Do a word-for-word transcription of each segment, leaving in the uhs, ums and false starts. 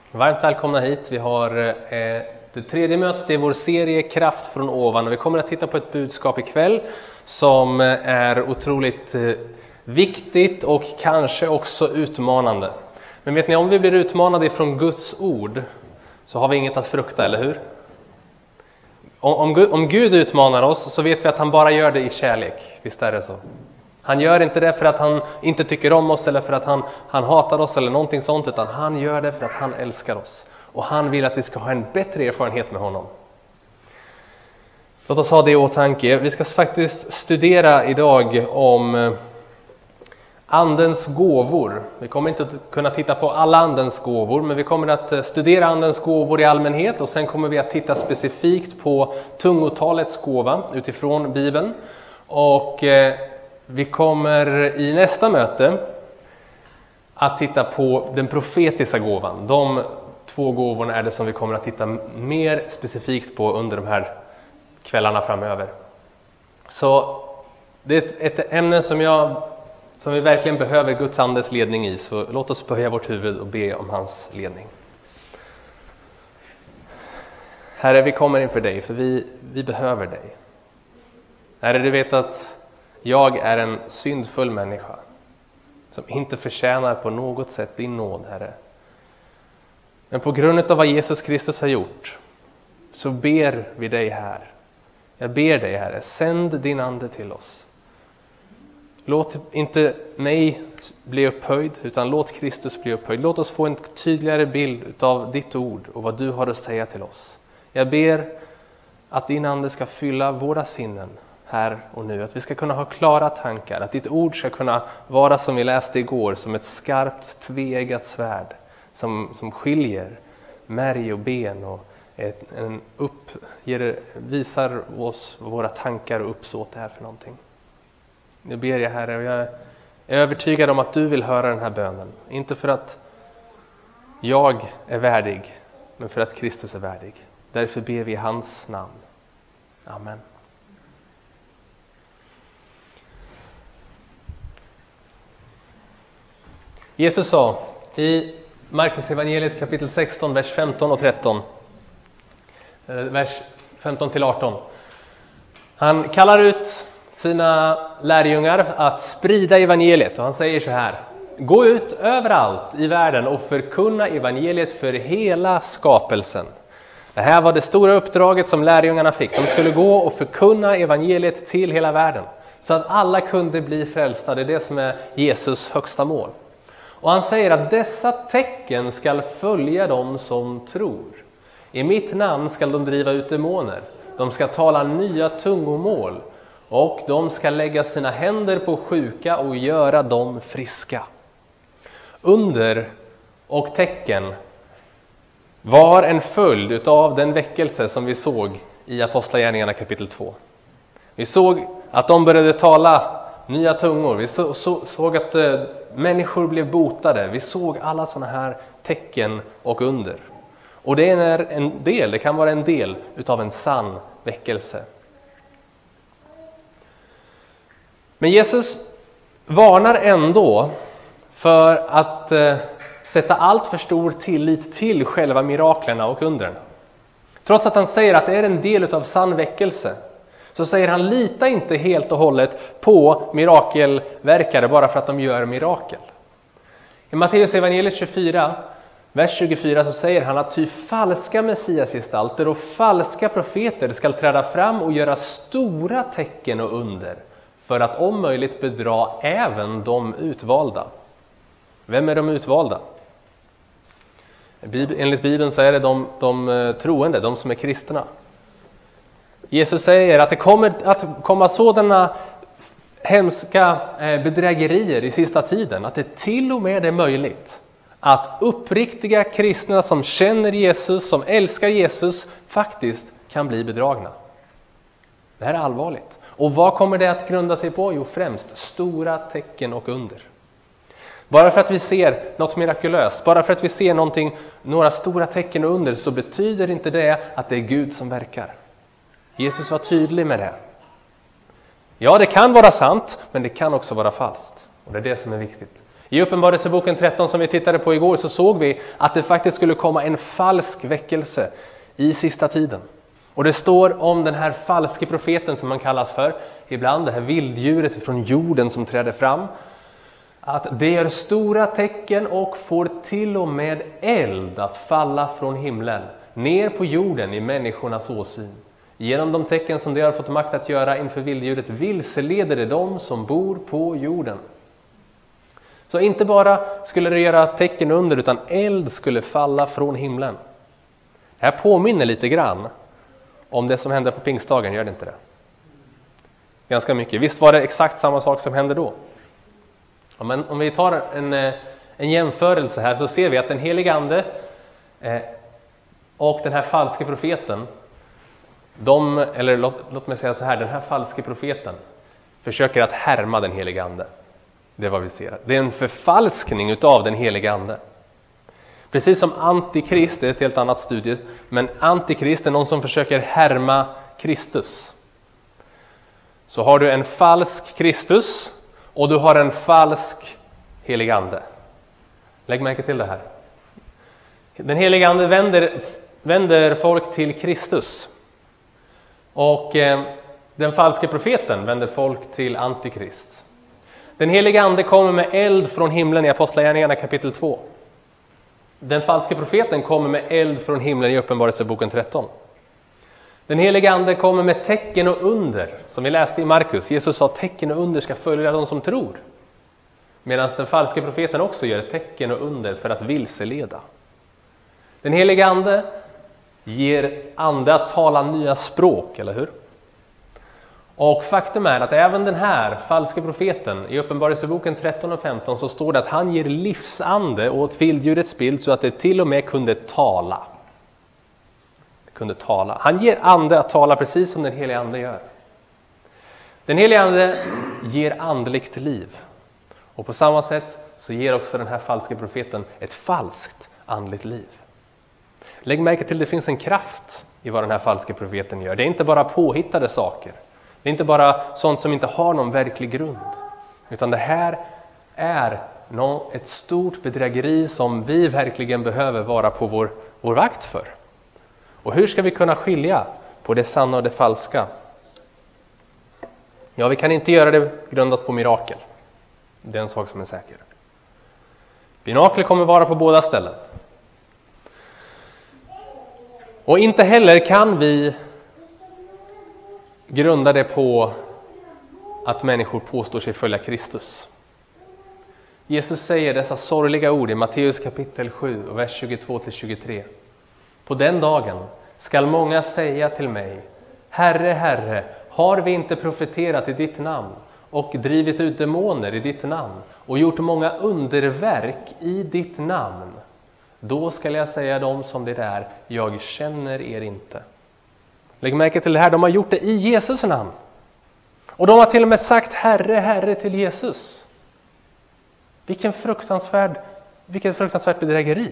Varmt välkomna hit. Vi har eh, det tredje mötet i vår serie Kraft från ovan. Och vi kommer att titta på ett budskap ikväll som är otroligt eh, viktigt och kanske också utmanande. Men vet ni, om vi blir utmanade ifrån Guds ord så har vi inget att frukta, eller hur? Om, om, Gud, om Gud utmanar oss så vet vi att han bara gör det i kärlek. Visst är det så? Han gör inte det för att han inte tycker om oss eller för att han, han hatar oss eller någonting sånt, utan han gör det för att han älskar oss. Och han vill att vi ska ha en bättre erfarenhet med honom. Låt oss ha det i åtanke. Vi ska faktiskt studera idag om andens gåvor. Vi kommer inte att kunna titta på alla andens gåvor, men vi kommer att studera andens gåvor i allmänhet. Och sen kommer vi att titta specifikt på tungotalets gåva utifrån Bibeln. Och vi kommer i nästa möte att titta på den profetiska gåvan. De två gåvorna är det som vi kommer att titta mer specifikt på under de här kvällarna framöver. Så det är ett ämne som, jag, som vi verkligen behöver Guds andes ledning i. Så låt oss böja vårt huvud och be om hans ledning. Herre, vi kommer inför dig för vi, vi behöver dig. Herre, du vet att jag är en syndfull människa som inte förtjänar på något sätt din nåd, Herre. Men på grund av vad Jesus Kristus har gjort så ber vi dig här. Jag ber dig, Herre, sänd din ande till oss. Låt inte mig bli upphöjd utan låt Kristus bli upphöjd. Låt oss få en tydligare bild av ditt ord och vad du har att säga till oss. Jag ber att din ande ska fylla våra sinnen här och nu, att vi ska kunna ha klara tankar, att ditt ord ska kunna vara som vi läste igår, som ett skarpt tveeggat svärd som, som skiljer märg och ben och ett, en upp, ger, visar oss våra tankar och uppsåt är för någonting. Nu ber jag, Herre, och jag är övertygad om att du vill höra den här bönen, inte för att jag är värdig, men för att Kristus är värdig. Därför ber vi i hans namn. Amen. Jesus sa i Markus evangeliet kapitel sexton, vers femton och tretton, vers femton till arton. Han kallar ut sina lärjungar att sprida evangeliet och han säger så här: gå ut överallt i världen och förkunna evangeliet för hela skapelsen. Det här var det stora uppdraget som lärjungarna fick. De skulle gå och förkunna evangeliet till hela världen så att alla kunde bli frälsta. Det är det som är Jesus högsta mål. Och han säger att dessa tecken ska följa dem som tror. I mitt namn ska de driva ut demoner. De ska tala nya tungomål. Och de ska lägga sina händer på sjuka och göra dem friska. Under och tecken var en följd av den väckelse som vi såg i Apostlagärningarna kapitel två. Vi såg att de började tala nya tungor. Vi så, så, såg att eh, människor blev botade. Vi såg alla sådana här tecken och under. Och det är en del, det kan vara en del utav en sann väckelse. Men Jesus varnar ändå för att eh, sätta allt för stor tillit till själva miraklerna och undren. Trots att han säger att det är en del utav sann väckelse, så säger han: lita inte helt och hållet på mirakelverkare bara för att de gör mirakel. I Matteus evangeliet tjugofyra, vers tjugofyra, så säger han att ty falska messiasgestalter och falska profeter ska träda fram och göra stora tecken och under för att om möjligt bedra även de utvalda. Vem är de utvalda? Enligt Bibeln så är det de, de troende, de som är kristna. Jesus säger att det kommer att komma sådana hemska bedrägerier i sista tiden att det till och med är möjligt att uppriktiga kristna som känner Jesus, som älskar Jesus, faktiskt kan bli bedragna. Det här är allvarligt. Och vad kommer det att grunda sig på? Jo, främst stora tecken och under. Bara för att vi ser något mirakulöst, bara för att vi ser någonting, några stora tecken och under, så betyder inte det att det är Gud som verkar. Jesus var tydlig med det. Ja, det kan vara sant, men det kan också vara falskt. Och det är det som är viktigt. I Uppenbarelseboken tretton som vi tittade på igår så såg vi att det faktiskt skulle komma en falsk väckelse i sista tiden. Och det står om den här falske profeten som man kallas för, ibland det här vilddjuret från jorden som träder fram, att det gör stora tecken och får till och med eld att falla från himlen ner på jorden i människornas åsyn. Genom de tecken som det har fått makt att göra inför vilddjuret vilseleder det de som bor på jorden. Så inte bara skulle det göra tecken under, utan eld skulle falla från himlen. Det här påminner lite grann om det som hände på pingstdagen, gör det inte det? Ganska mycket. Visst var det exakt samma sak som hände då? Ja, men om vi tar en, en jämförelse här så ser vi att den helige ande eh, och den här falske profeten, de, eller låt, låt mig säga så här, den här falske profeten försöker att härma den helige ande. Det är vad vi ser. Det är en förfalskning utav den helige ande. Precis som antikrist, det är ett helt annat studie, men antikrist är någon som försöker härma Kristus. Så har du en falsk Kristus och du har en falsk helig ande. Lägg märke till det här. Den heliga ande vänder, vänder folk till Kristus. Och eh, den falske profeten vänder folk till antikrist. Den heliga ande kommer med eld från himlen i Apostlagärningarna kapitel två. Den falske profeten kommer med eld från himlen i Uppenbarelseboken tretton. Den heliga ande kommer med tecken och under, som vi läste i Markus. Jesus sa att tecken och under ska följa de som tror. Medan den falske profeten också gör tecken och under för att vilseleda. Den heliga ande ger ande att tala nya språk, eller hur? Och faktum är att även den här falske profeten i Uppenbarelseboken tretton och femton så står det att han ger livsande åt vilddjurets bild så att det till och med kunde tala. Det kunde tala. Han ger ande att tala precis som den heliga ande gör. Den heliga ande ger andligt liv. Och på samma sätt så ger också den här falske profeten ett falskt andligt liv. Lägg märke till att det finns en kraft i vad den här falske profeten gör. Det är inte bara påhittade saker. Det är inte bara sånt som inte har någon verklig grund. Utan det här är ett stort bedrägeri som vi verkligen behöver vara på vår, vår vakt för. Och hur ska vi kunna skilja på det sanna och det falska? Ja, vi kan inte göra det grundat på mirakel. Det är en sak som är säker. Mirakel kommer vara på båda ställen. Och inte heller kan vi grunda det på att människor påstår sig följa Kristus. Jesus säger dessa sorgliga ord i Matteus kapitel sju och vers tjugotvå till tjugotre. På den dagen skall många säga till mig: Herre, Herre, har vi inte profeterat i ditt namn och drivit ut demoner i ditt namn och gjort många underverk i ditt namn? Då skall jag säga dem som det är: jag känner er inte. Lägg märke till det här, de har gjort det i Jesus namn. Och de har till och med sagt Herre, Herre till Jesus. Vilken fruktansvärd, vilken fruktansvärt bedrägeri.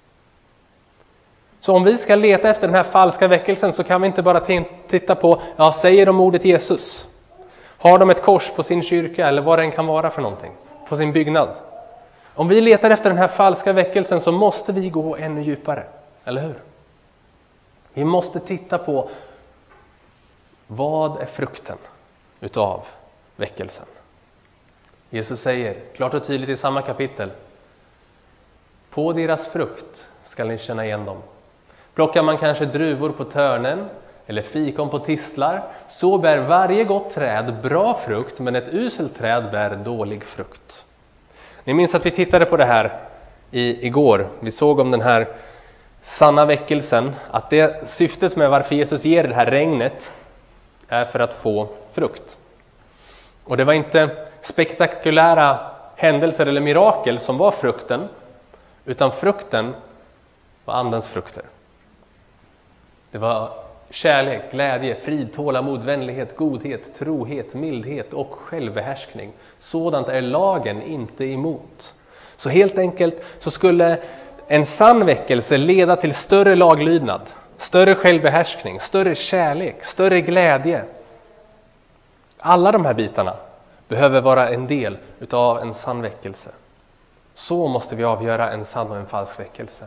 Så om vi ska leta efter den här falska väckelsen så kan vi inte bara titta på, ja, säger de ordet Jesus? Har de ett kors på sin kyrka eller vad det än kan vara för någonting? På sin byggnad? Om vi letar efter den här falska väckelsen så måste vi gå ännu djupare, eller hur? Vi måste titta på vad är frukten utav väckelsen. Jesus säger klart och tydligt i samma kapitel: på deras frukt ska ni känna igen dem. Plockar man kanske druvor på törnen eller fikon på tistlar, så bär varje gott träd bra frukt, men ett uselt träd bär dålig frukt. Ni minns att vi tittade på det här i, igår. Vi såg om den här sanna väckelsen, att det syftet med varför Jesus ger det här regnet är för att få frukt. Och det var inte spektakulära händelser eller mirakel som var frukten, utan frukten var andens frukter. Det var kärlek, glädje, frid, tålamod, vänlighet, godhet, trohet, mildhet och självbehärskning. Sådant är lagen inte emot. Så helt enkelt så skulle en sann väckelse leda till större laglydnad, större självbehärskning, större kärlek, större glädje. Alla de här bitarna behöver vara en del utav en sann väckelse. Så måste vi avgöra en sann och en falsk väckelse.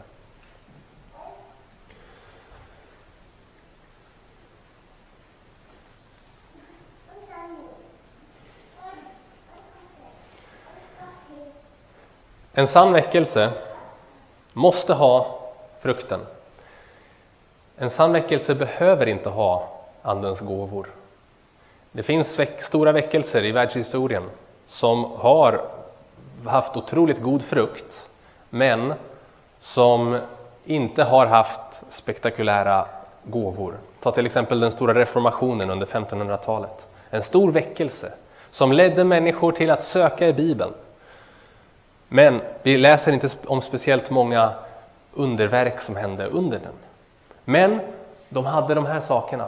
En sann väckelse måste ha frukten. En sann väckelse behöver inte ha andens gåvor. Det finns väck- stora väckelser i världshistorien som har haft otroligt god frukt, men som inte har haft spektakulära gåvor. Ta till exempel den stora reformationen under femtonhundratalet. En stor väckelse som ledde människor till att söka i Bibeln. Men vi läser inte om speciellt många underverk som hände under den. Men de hade de här sakerna.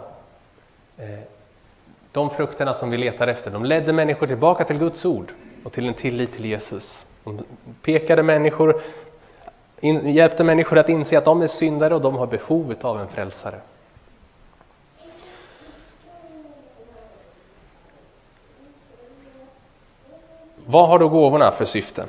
De frukterna som vi letar efter. De ledde människor tillbaka till Guds ord och till en tillit till Jesus. De pekade människor, in, hjälpte människor att inse att de är syndare och de har behov av en frälsare. Vad har då gåvorna för syfte?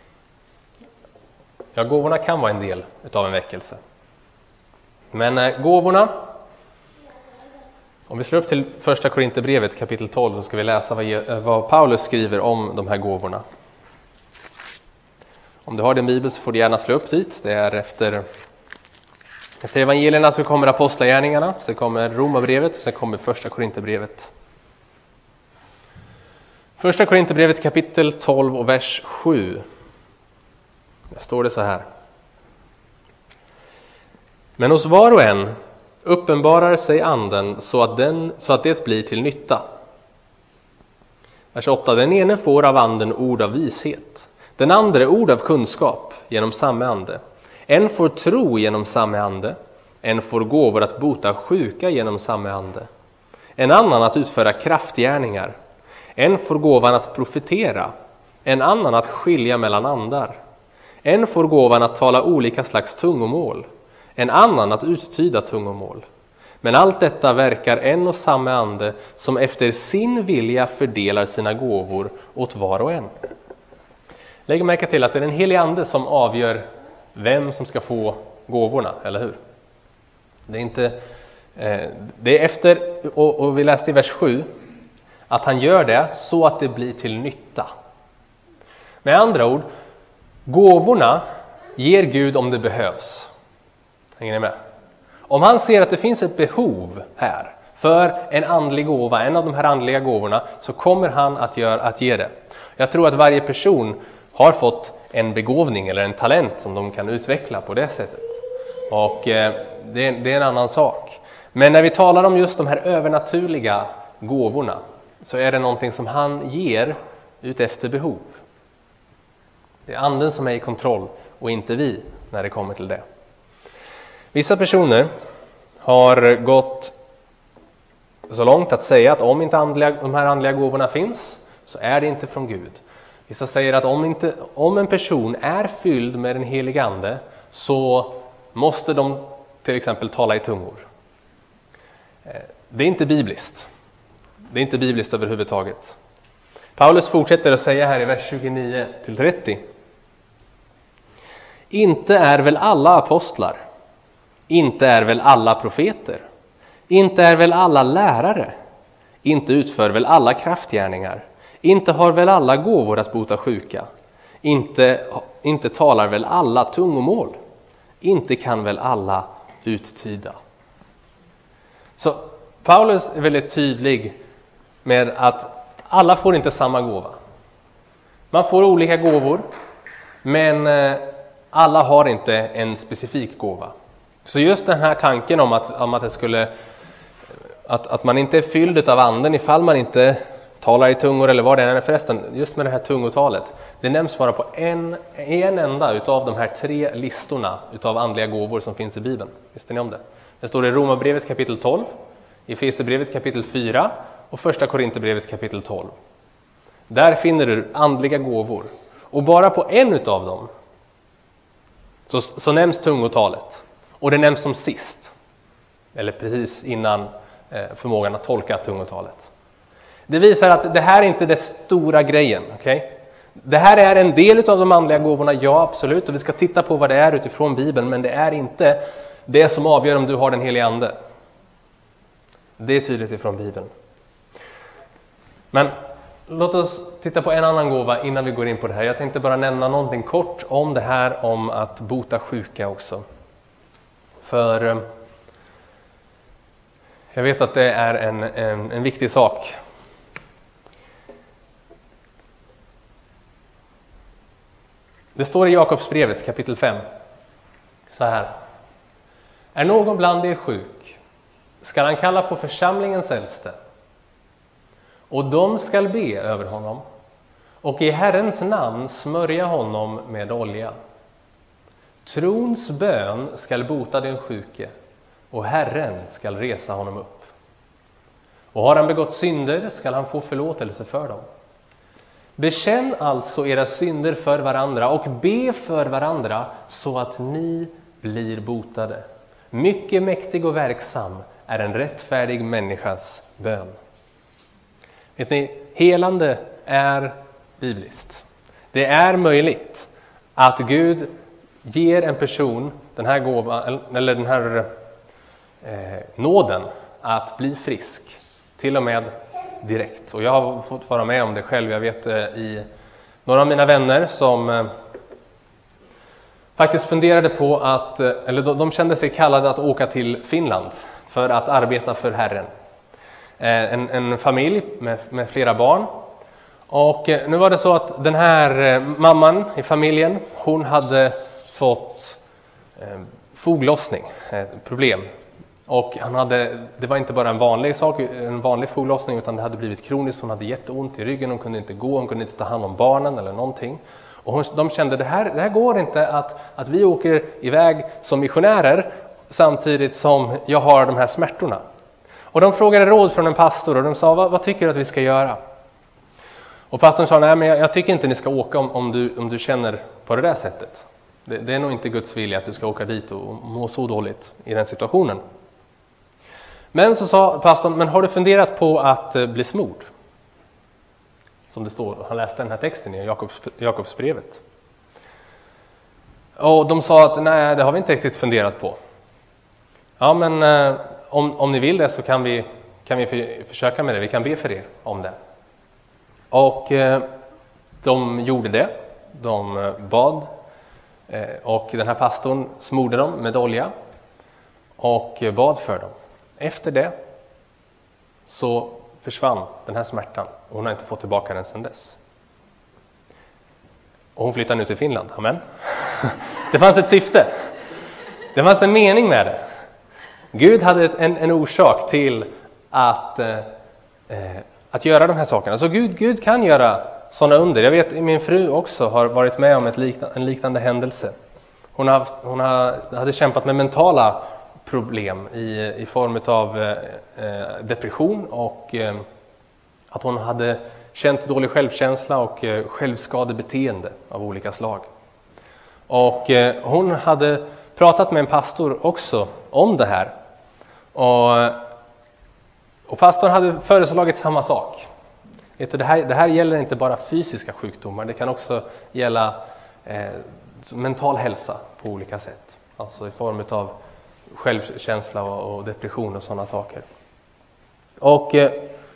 Ja, gåvorna kan vara en del utav en väckelse. Men eh, gåvorna, om vi slår upp till första Korinthierbrevet kapitel tolv så ska vi läsa vad, vad Paulus skriver om de här gåvorna. Om du har din bibel så får du gärna slå upp dit. Det är efter, efter evangelierna så kommer apostlagärningarna, så kommer Romarbrevet och sen kommer första Korinthierbrevet. Första Korinthierbrevet kapitel tolv och vers sju. Där står det så här. Men hos var och en uppenbarar sig anden så att, den, så att det blir till nytta. Vers åtta. Den ene får av anden ord av vishet. Den andra ord av kunskap genom samma ande. En får tro genom samma ande. En får gåvor att bota sjuka genom samma ande. En annan att utföra kraftgärningar. En får gåvan att profetera. En annan att skilja mellan andar. En får gåvan att tala olika slags tungomål. En annan att uttyda tungomål. Men allt detta verkar en och samma ande som efter sin vilja fördelar sina gåvor åt var och en. Lägg märke till att det är den helige ande som avgör vem som ska få gåvorna, eller hur? Det är inte eh, det är efter, och, och vi läste i vers sju, att han gör det så att det blir till nytta. Med andra ord, gåvorna ger Gud om det behövs. Hänger ni med? Om han ser att det finns ett behov här för en andlig gåva, en av de här andliga gåvorna, så kommer han att, göra, att ge det. Jag tror att varje person har fått en begåvning eller en talent som de kan utveckla på det sättet. Och eh, det, det är en annan sak. Men när vi talar om just de här övernaturliga gåvorna så är det någonting som han ger ut efter behov. Det är anden som är i kontroll och inte vi när det kommer till det. Vissa personer har gått så långt att säga att om inte andliga, de här andliga gåvorna finns så är det inte från Gud. Vissa säger att om, inte, om en person är fylld med den helige ande så måste de till exempel tala i tungor. Det är inte bibliskt. Det är inte bibliskt överhuvudtaget. Paulus fortsätter att säga här i vers tjugonio till trettio. Inte är väl alla apostlar, inte är väl alla profeter, inte är väl alla lärare, inte utför väl alla kraftgärningar, inte har väl alla gåvor att bota sjuka, inte, inte talar väl alla tungomål, inte kan väl alla uttyda. Så Paulus är väldigt tydlig med att alla får inte samma gåva. Man får olika gåvor, men alla har inte en specifik gåva. Så just den här tanken om att, om att, det skulle, att, att man inte är fylld av anden ifall man inte talar i tungor eller vad det är förresten, just med det här tungotalet. Det nämns bara på en, en enda utav de här tre listorna utav andliga gåvor som finns i Bibeln. Visste ni om det? Det står i Romarbrevet kapitel tolv, i Efesierbrevet kapitel fyra och första Korinthierbrevet kapitel tolv. Där finner du andliga gåvor. Och bara på en utav dem så, så nämns tungotalet. Och det nämns som sist. Eller precis innan eh, förmågan att tolka tungotalet. Det visar att det här är inte det stora grejen. Okay? Det här är en del av de andliga gåvorna, ja absolut. Och vi ska titta på vad det är utifrån Bibeln. Men det är inte det som avgör om du har den heliga ande. Det är tydligt ifrån Bibeln. Men låt oss titta på en annan gåva innan vi går in på det här. Jag tänkte bara nämna någonting kort om det här om att bota sjuka också. För jag vet att det är en, en, en viktig sak. Det står i Jakobsbrevet kapitel fem så här. Är någon bland er sjuk, ska han kalla på församlingens äldste, och de skall be över honom och i Herrens namn smörja honom med olja. Trons bön skall bota den sjuke, och Herren skall resa honom upp. Och har han begått synder skall han få förlåtelse för dem. Bekänn alltså era synder för varandra och be för varandra så att ni blir botade. Mycket mäktig och verksam är en rättfärdig människas bön. Vet ni, helande är bibliskt. Det är möjligt att Gud ger en person den här gåvan, eller den här eh, nåden att bli frisk, till och med direkt. Och jag har fått vara med om det själv. Jag vet eh, i några av mina vänner som eh, faktiskt funderade på att, eh, eller de, de kände sig kallade att åka till Finland för att arbeta för Herren. Eh, en, en familj med, med flera barn. Och eh, nu var det så att den här eh, mamman i familjen, hon hade fått eh, foglossning, eh, problem. Och han hade, det var inte bara en vanlig sak, en vanlig foglossning, utan det hade blivit kroniskt. Hon hade jätteont i ryggen, hon kunde inte gå, hon kunde inte ta hand om barnen eller någonting. Och hon, de kände, det här, det här går inte att, att vi åker iväg som missionärer samtidigt som jag har de här smärtorna. Och de frågade råd från en pastor och de sa, vad, vad tycker du att vi ska göra? Och pastorn sa, nej men jag, jag tycker inte ni ska åka om, om, du, om du känner på det där sättet. Det, det är nog inte Guds vilja att du ska åka dit och må så dåligt i den situationen. Men så sa pastorn, men har du funderat på att bli smord? Som det står, han läste den här texten i Jakobs, Jakobsbrevet. Och de sa att nej, det har vi inte riktigt funderat på. Ja, men eh, om, om ni vill det så kan vi, kan vi för, försöka med det. Vi kan be för er om det. Och eh, de gjorde det. De bad. Eh, och den här pastorn smorde dem med olja. Och bad för dem. Efter det så försvann den här smärtan. Och hon har inte fått tillbaka den sedan dess. Och hon flyttade nu till Finland. Amen. Det fanns ett syfte. Det fanns en mening med det. Gud hade ett, en, en orsak till att, eh, att göra de här sakerna. Så Gud, Gud kan göra sådana under. Jag vet att min fru också har varit med om ett liknande, en liknande händelse. Hon, har, hon har, hade kämpat med mentala problem i, i form av eh, depression och eh, att hon hade känt dålig självkänsla och eh, självskadebeteende av olika slag. Och eh, hon hade pratat med en pastor också om det här. Och, och pastorn hade föreslagit samma sak. Vet du, det, här, det här gäller inte bara fysiska sjukdomar, det kan också gälla eh, mental hälsa på olika sätt. Alltså i form av självkänsla och, och depression och sådana saker. Och eh,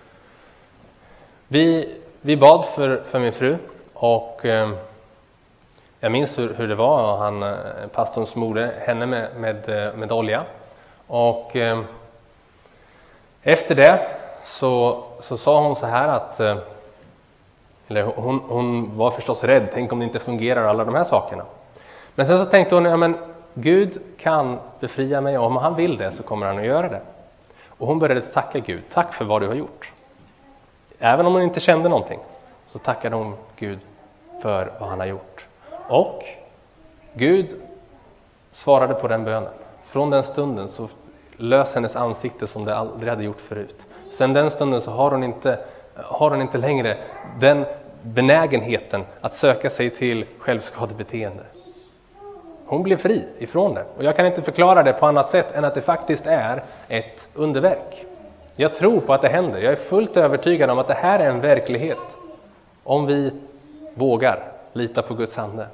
vi, vi bad för, för min fru och eh, jag minns hur, hur det var. Han, pastorn smorde henne med, med, med olja. Och eh, efter det så, så sa hon så här att, eh, eller hon, hon var förstås rädd, tänk om det inte fungerar alla de här sakerna. Men sen så tänkte hon, ja men Gud kan befria mig, och om han vill det så kommer han att göra det. Och hon började tacka Gud, tack för vad du har gjort. Även om hon inte kände någonting så tackade hon Gud för vad han har gjort. Och Gud svarade på den bönen. Från den stunden så lös hennes ansikte som det aldrig hade gjort förut. Sen den stunden så har hon inte, har hon inte längre den benägenheten att söka sig till självskadebeteende. Hon blev fri ifrån det. Och jag kan inte förklara det på annat sätt än att det faktiskt är ett underverk. Jag tror på att det händer. Jag är fullt övertygad om att det här är en verklighet. Om vi vågar lita på Guds ande.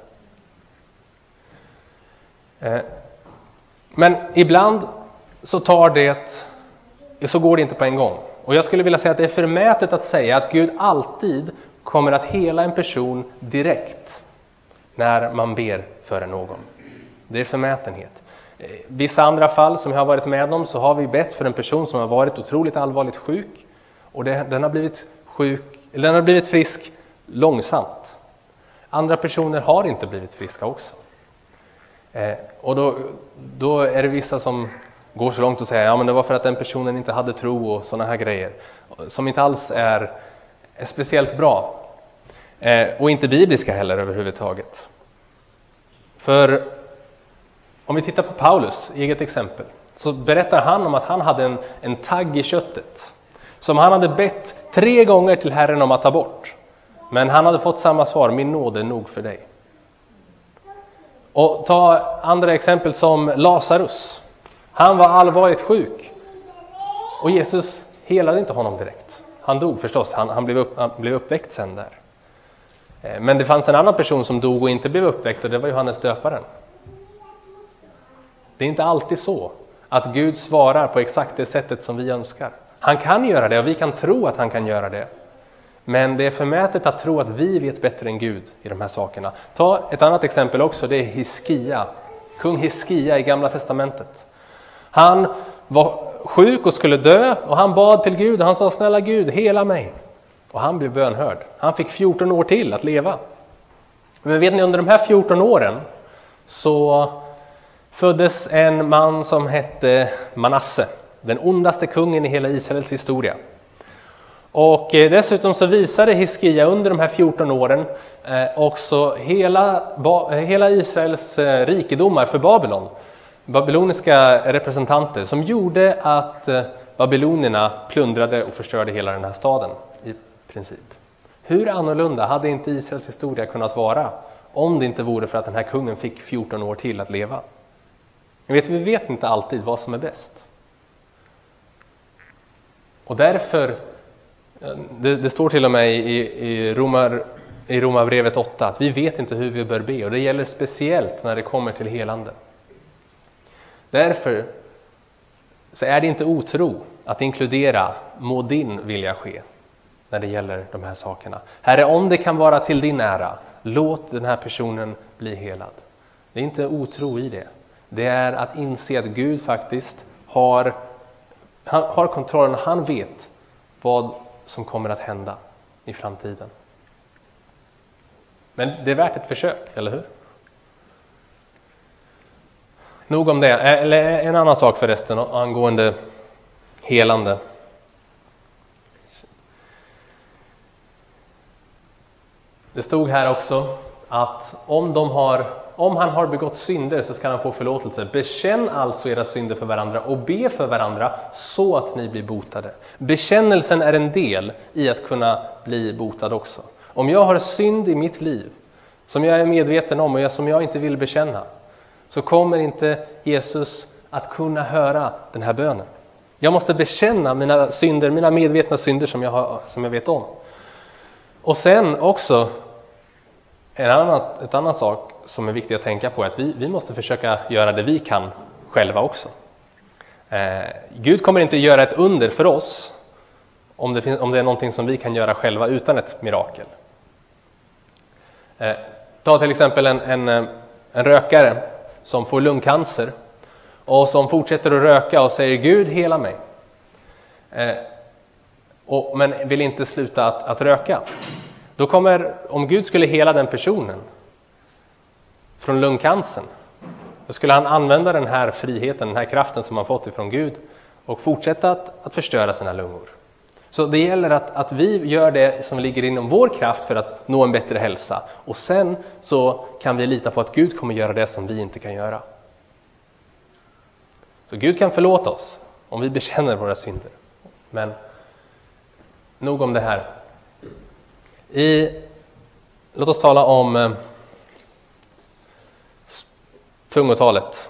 Men ibland så tar det, så går det inte på en gång. Och jag skulle vilja säga att det är förmätet att säga att Gud alltid kommer att hela en person direkt när man ber för någon. Det är förmätenhet. I vissa andra fall som jag har varit med om så har vi bett för en person som har varit otroligt allvarligt sjuk. Och det, den, har blivit sjuk, eller den har blivit frisk långsamt. Andra personer har inte blivit friska också. Eh, och då, då är det vissa som går så långt och säger ja men det var för att den personen inte hade tro och sådana här grejer. Som inte alls är, är speciellt bra. Eh, och inte bibliska heller överhuvudtaget. För om vi tittar på Paulus, eget exempel. Så berättar han om att han hade en, en tagg i köttet. Som han hade bett tre gånger till Herren om att ta bort. Men han hade fått samma svar, min nåd är nog för dig. Och ta andra exempel som Lazarus. Han var allvarligt sjuk. Och Jesus helade inte honom direkt. Han dog förstås, han, han, blev, upp, han blev uppväckt sen där. Men det fanns en annan person som dog och inte blev uppväckt och det var Johannes döparen. Det är inte alltid så att Gud svarar på exakt det sättet som vi önskar. Han kan göra det och vi kan tro att han kan göra det. Men det är förmätet att tro att vi vet bättre än Gud i de här sakerna. Ta ett annat exempel också, det är Hiskia. Kung Hiskia i Gamla testamentet. Han var sjuk och skulle dö och han bad till Gud och han sa snälla Gud, hela mig. Och han blev bönhörd. Han fick fjorton år till att leva. Men vet ni, under de här fjorton åren så föddes en man som hette Manasse. Den ondaste kungen i hela Israels historia. Och dessutom så visade Hiskia under de här fjorton åren också hela, hela Israels rikedomar för Babylon. Babyloniska representanter som gjorde att babylonierna plundrade och förstörde hela den här staden i princip. Hur annorlunda hade inte Israels historia kunnat vara om det inte vore för att den här kungen fick fjorton år till att leva? Jag vet, vi vet inte alltid vad som är bäst. Och därför, det, det står till och med i, i, Romar, i Romarbrevet åtta att vi vet inte hur vi bör be. Och det gäller speciellt när det kommer till helande. Därför så är det inte otro att inkludera må din vilja ske när det gäller de här sakerna. Herre, om det kan vara till din ära, låt den här personen bli helad. Det är inte otro i det. Det är att inse att Gud faktiskt har, han har kontrollen. Han vet vad som kommer att hända i framtiden. Men det är värt ett försök, eller hur? Nog om det. Eller en annan sak förresten angående helande. Det stod här också att om, de har, om han har begått synder så ska han få förlåtelse. Bekänn alltså era synder för varandra och be för varandra så att ni blir botade. Bekännelsen är en del i att kunna bli botad också. Om jag har synd i mitt liv som jag är medveten om och som jag inte vill bekänna, så kommer inte Jesus att kunna höra den här bönen. Jag måste bekänna mina synder, mina medvetna synder som jag, har, som jag vet om. Och sen också, en annan, ett annan sak som är viktigt att tänka på är att vi, vi måste försöka göra det vi kan själva också. Eh, Gud kommer inte göra ett under för oss om det, finns, om det är någonting som vi kan göra själva utan ett mirakel. Eh, ta till exempel en, en, en rökare som får lungcancer och som fortsätter att röka och säger Gud hela mig. Eh, och, men vill inte sluta att, att röka. Då kommer, om Gud skulle hela den personen från lungcancern, då skulle han använda den här friheten, den här kraften som han fått ifrån Gud och fortsätta att, att förstöra sina lungor. Så det gäller att, att vi gör det som ligger inom vår kraft för att nå en bättre hälsa. Och sen så kan vi lita på att Gud kommer göra det som vi inte kan göra. Så Gud kan förlåta oss om vi bekänner våra synder. Men nog om det här. I, låt oss tala om eh, tungotalet.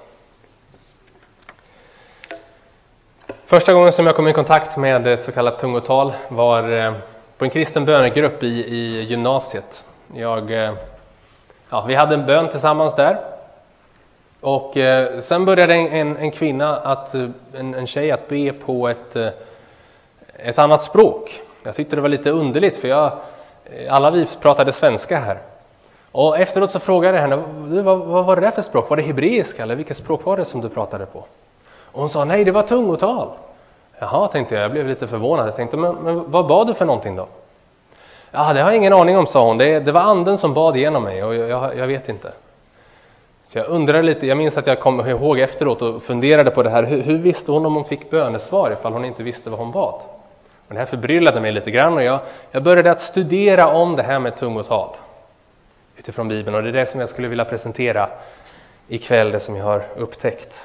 Första gången som jag kom i kontakt med ett så kallat tungotal var eh, på en kristen bönegrupp i, i gymnasiet. Jag, ja, vi hade en bön tillsammans där. Och eh, sen började en, en, en kvinna, att, en, en tjej att be på ett, ett annat språk. Jag tyckte det var lite underligt, för jag, alla vi pratade svenska här. Och efteråt så frågade jag henne, vad, vad var det där för språk? Var det hebreiska eller vilka språk var det som du pratade på? Och hon sa, nej, det var tungotal. Jaha, tänkte jag. Jag blev lite förvånad. Jag tänkte, men, men vad bad du för någonting då? Ja, det har jag ingen aning om, sa hon. Det, det var anden som bad genom mig och jag, jag, jag vet inte. Så jag undrar lite, jag minns att jag kom ihåg efteråt och funderade på det här. Hur, hur visste hon om hon fick bönesvar ifall hon inte visste vad hon bad? Och det här förbryllade mig lite grann och jag, jag började att studera om det här med tungotal utifrån Bibeln. Och det är det som jag skulle vilja presentera ikväll, det som jag har upptäckt.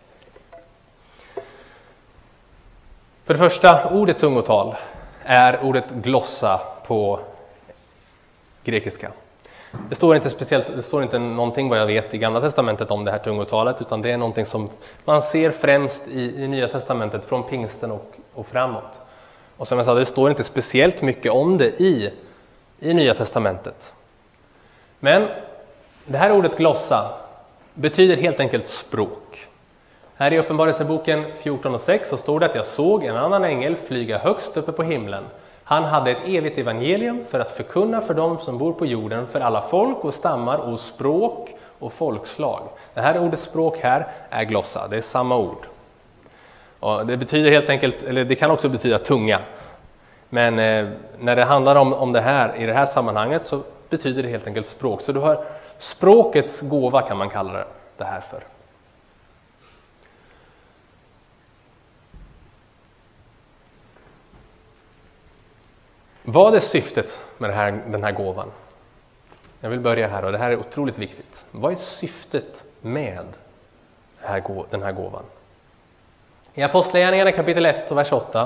För det första, ordet tungotal är ordet glossa på grekiska. Det står inte speciellt, det står inte någonting vad jag vet i Gamla testamentet om det här tungotalet, utan det är någonting som man ser främst i, i Nya testamentet från pingsten och, och framåt. Och som jag sa, det står inte speciellt mycket om det i, i Nya testamentet. Men det här ordet glossa betyder helt enkelt språk. Här i Uppenbarelseboken fjorton och sex så står det att jag såg en annan ängel flyga högst uppe på himlen. Han hade ett evigt evangelium för att förkunna för dem som bor på jorden, för alla folk och stammar och språk och folkslag. Det här ordet språk här är glossa, det är samma ord. Och det betyder helt enkelt, eller det kan också betyda tunga. Men eh, när det handlar om, om det här i det här sammanhanget så betyder det helt enkelt språk. Så du har språkets gåva, kan man kalla det, det här för. Vad är syftet med det här, den här gåvan? Jag vill börja här, och det här är otroligt viktigt. Vad är syftet med den här gåvan? I Apostlagärningarna kapitel ett och vers åtta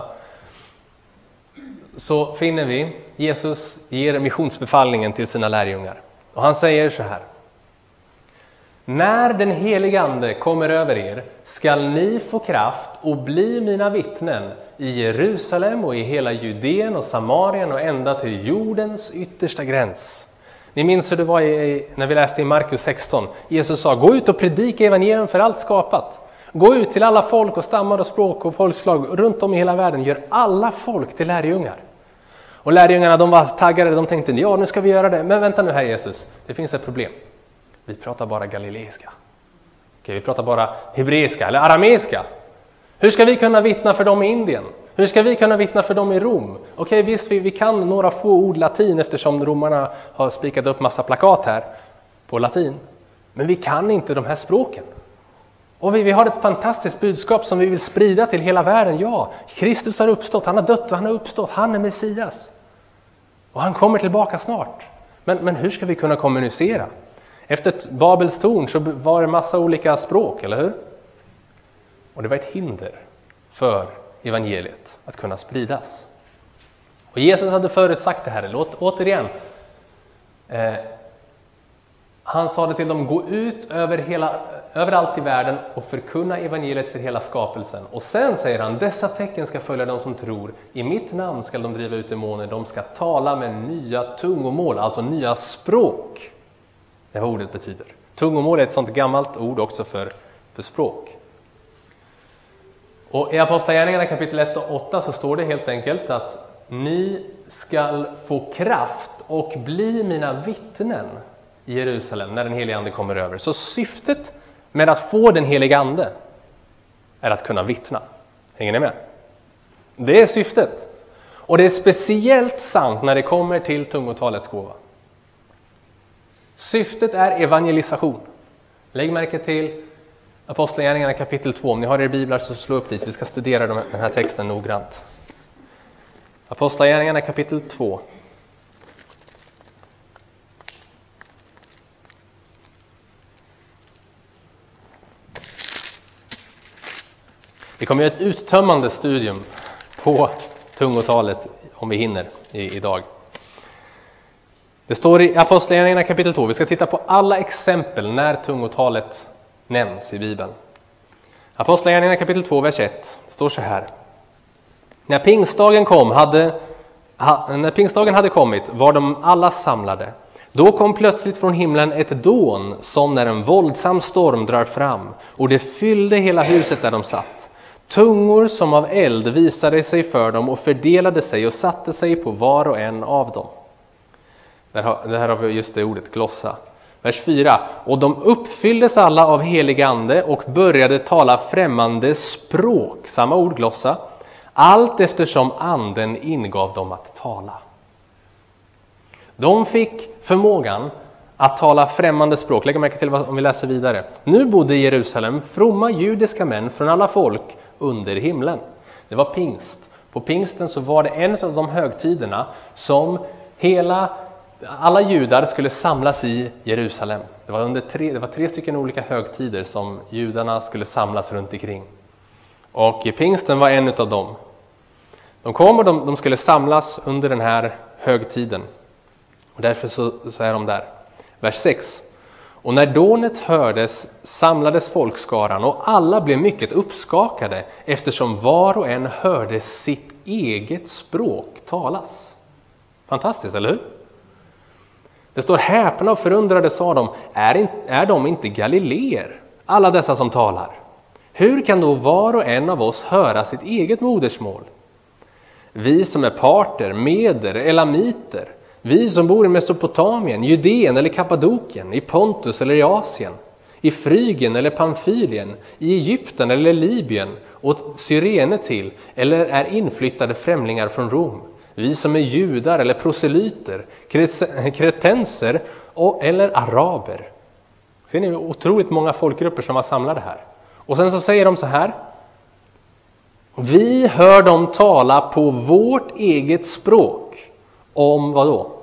så finner vi Jesus ger missionsbefallningen till sina lärjungar. Och han säger så här: när den helige ande kommer över er skall ni få kraft och bli mina vittnen i Jerusalem och i hela Judeen och Samarien och ända till jordens yttersta gräns. Ni minns hur det var i, när vi läste i Markus sexton. Jesus sa, gå ut och predika evangelium för allt skapat. Gå ut till alla folk och stammar och språk och folkslag runt om i hela världen. Gör alla folk till lärjungar. Och lärjungarna, de var taggade, de tänkte, ja, nu ska vi göra det. Men vänta nu här, Jesus, det finns ett problem. Vi pratar bara galileiska. Okej, vi pratar bara hebreiska eller arameiska. Hur ska vi kunna vittna för dem i Indien? Hur ska vi kunna vittna för dem i Rom? Okej, visst, vi, vi kan några få ord latin eftersom romarna har spikat upp massa plakat här på latin. Men vi kan inte de här språken. Och vi, vi har ett fantastiskt budskap som vi vill sprida till hela världen. Ja, Kristus har uppstått, han har dött och han har uppstått, han är Messias. Och han kommer tillbaka snart. Men, men hur ska vi kunna kommunicera? Efter Babels torn så var det massa olika språk, eller hur? Och det var ett hinder för evangeliet att kunna spridas. Och Jesus hade förut sagt det här. Låt, återigen. Eh, han sa det till dem, gå ut över hela, överallt i världen och förkunna evangeliet för hela skapelsen. Och sen säger han, dessa tecken ska följa de som tror. I mitt namn ska de driva ut demoner. De ska tala med nya tungomål, alltså nya språk. Det är vad ordet betyder. Tungomål är ett sånt gammalt ord också för, för språk. Och i Apostlagärningarna kapitel ett och åtta så står det helt enkelt att ni ska få kraft och bli mina vittnen i Jerusalem när den helige ande kommer över. Så syftet med att få den helige ande är att kunna vittna. Hänger ni med? Det är syftet. Och det är speciellt sant när det kommer till tungotalets gåva. Syftet är evangelisation. Lägg märke till Apostlagärningarna kapitel två. Om ni har er biblar så slå upp dit. Vi ska studera den här texten noggrant. Apostlagärningarna kapitel två. Vi kommer att göra ett uttömmande studium på tungotalet om vi hinner i, idag. Det står i Apostlagärningarna kapitel två. Vi ska titta på alla exempel när tungotalet nämns i Bibeln. Apostlagärningarna kapitel två, vers ett. Det står så här. När pingstdagen kom hade, ha, när pingstdagen hade kommit var de alla samlade. Då kom plötsligt från himlen ett dån som när en våldsam storm drar fram, och det fyllde hela huset där de satt. Tungor som av eld visade sig för dem och fördelade sig och satte sig på var och en av dem. Det här har vi just det ordet, glossa. Vers fyra. Och de uppfylldes alla av helig ande och började tala främmande språk, samma ord, glossa, allt eftersom anden ingav dem att tala. De fick förmågan att tala främmande språk. Lägg märke till vad, om vi läser vidare. Nu bodde i Jerusalem fromma judiska män från alla folk under himlen. Det var pingst. På pingsten så var det en av de högtiderna som hela, alla judar skulle samlas i Jerusalem. Det var, under tre, det var tre stycken olika högtider som judarna skulle samlas runt omkring. Och pingsten var en av dem. De kom och de, de skulle samlas under den här högtiden. Och därför så, så är de där. Vers sex. Och när dånet hördes samlades folkskaran och alla blev mycket uppskakade eftersom var och en hörde sitt eget språk talas. Fantastiskt, eller hur? Det står häpna och förundrade sa de, är, in, är de inte galileer, alla dessa som talar? Hur kan då var och en av oss höra sitt eget modersmål? Vi som är parter, meder, elamiter, vi som bor i Mesopotamien, Judeen eller Kappadokien, i Pontus eller i Asien, i Frygien eller Pamfylien, i Egypten eller Libyen och Cyrene till, eller är inflyttade främlingar från Rom. Vi som är judar eller proselyter, kretenser och, eller araber. Ser ni otroligt många folkgrupper som var samlade här. Och sen så säger de så här. Vi hör dem tala på vårt eget språk. Om vad då?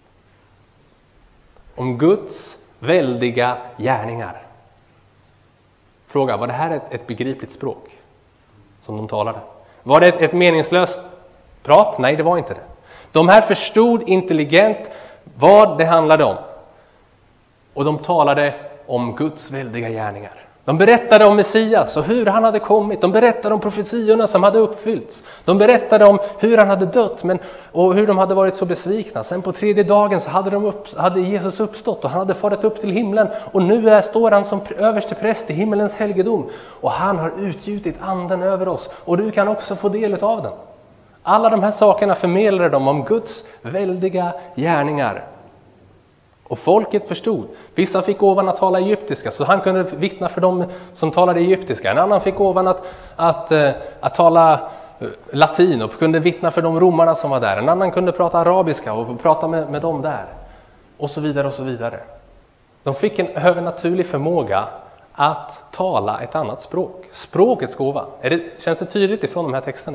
Om Guds väldiga gärningar. Fråga, var det här ett, ett begripligt språk som de talade? Var det ett, ett meningslöst prat? Nej, det var inte det. De här förstod intelligent vad det handlade om. Och de talade om Guds väldiga gärningar. De berättade om Messias och hur han hade kommit. De berättade om profetiorna som hade uppfyllts. De berättade om hur han hade dött men, och hur de hade varit så besvikna. Sen på tredje dagen så hade, de upp, hade Jesus uppstått och han hade farit upp till himlen. Och nu är, står han som överste präst i himmelens helgedom. Och han har utgjutit anden över oss. Och du kan också få del av den. Alla de här sakerna förmedlade de om Guds väldiga gärningar. Och folket förstod. Vissa fick gåvan att tala egyptiska så han kunde vittna för dem som talade egyptiska. En annan fick gåvan att, att, att, att tala latin och kunde vittna för de romarna som var där. En annan kunde prata arabiska och prata med, med dem där. Och så vidare och så vidare. De fick en övernaturlig förmåga att tala ett annat språk. Språkets gåva. Är det, känns det tydligt ifrån de här texterna?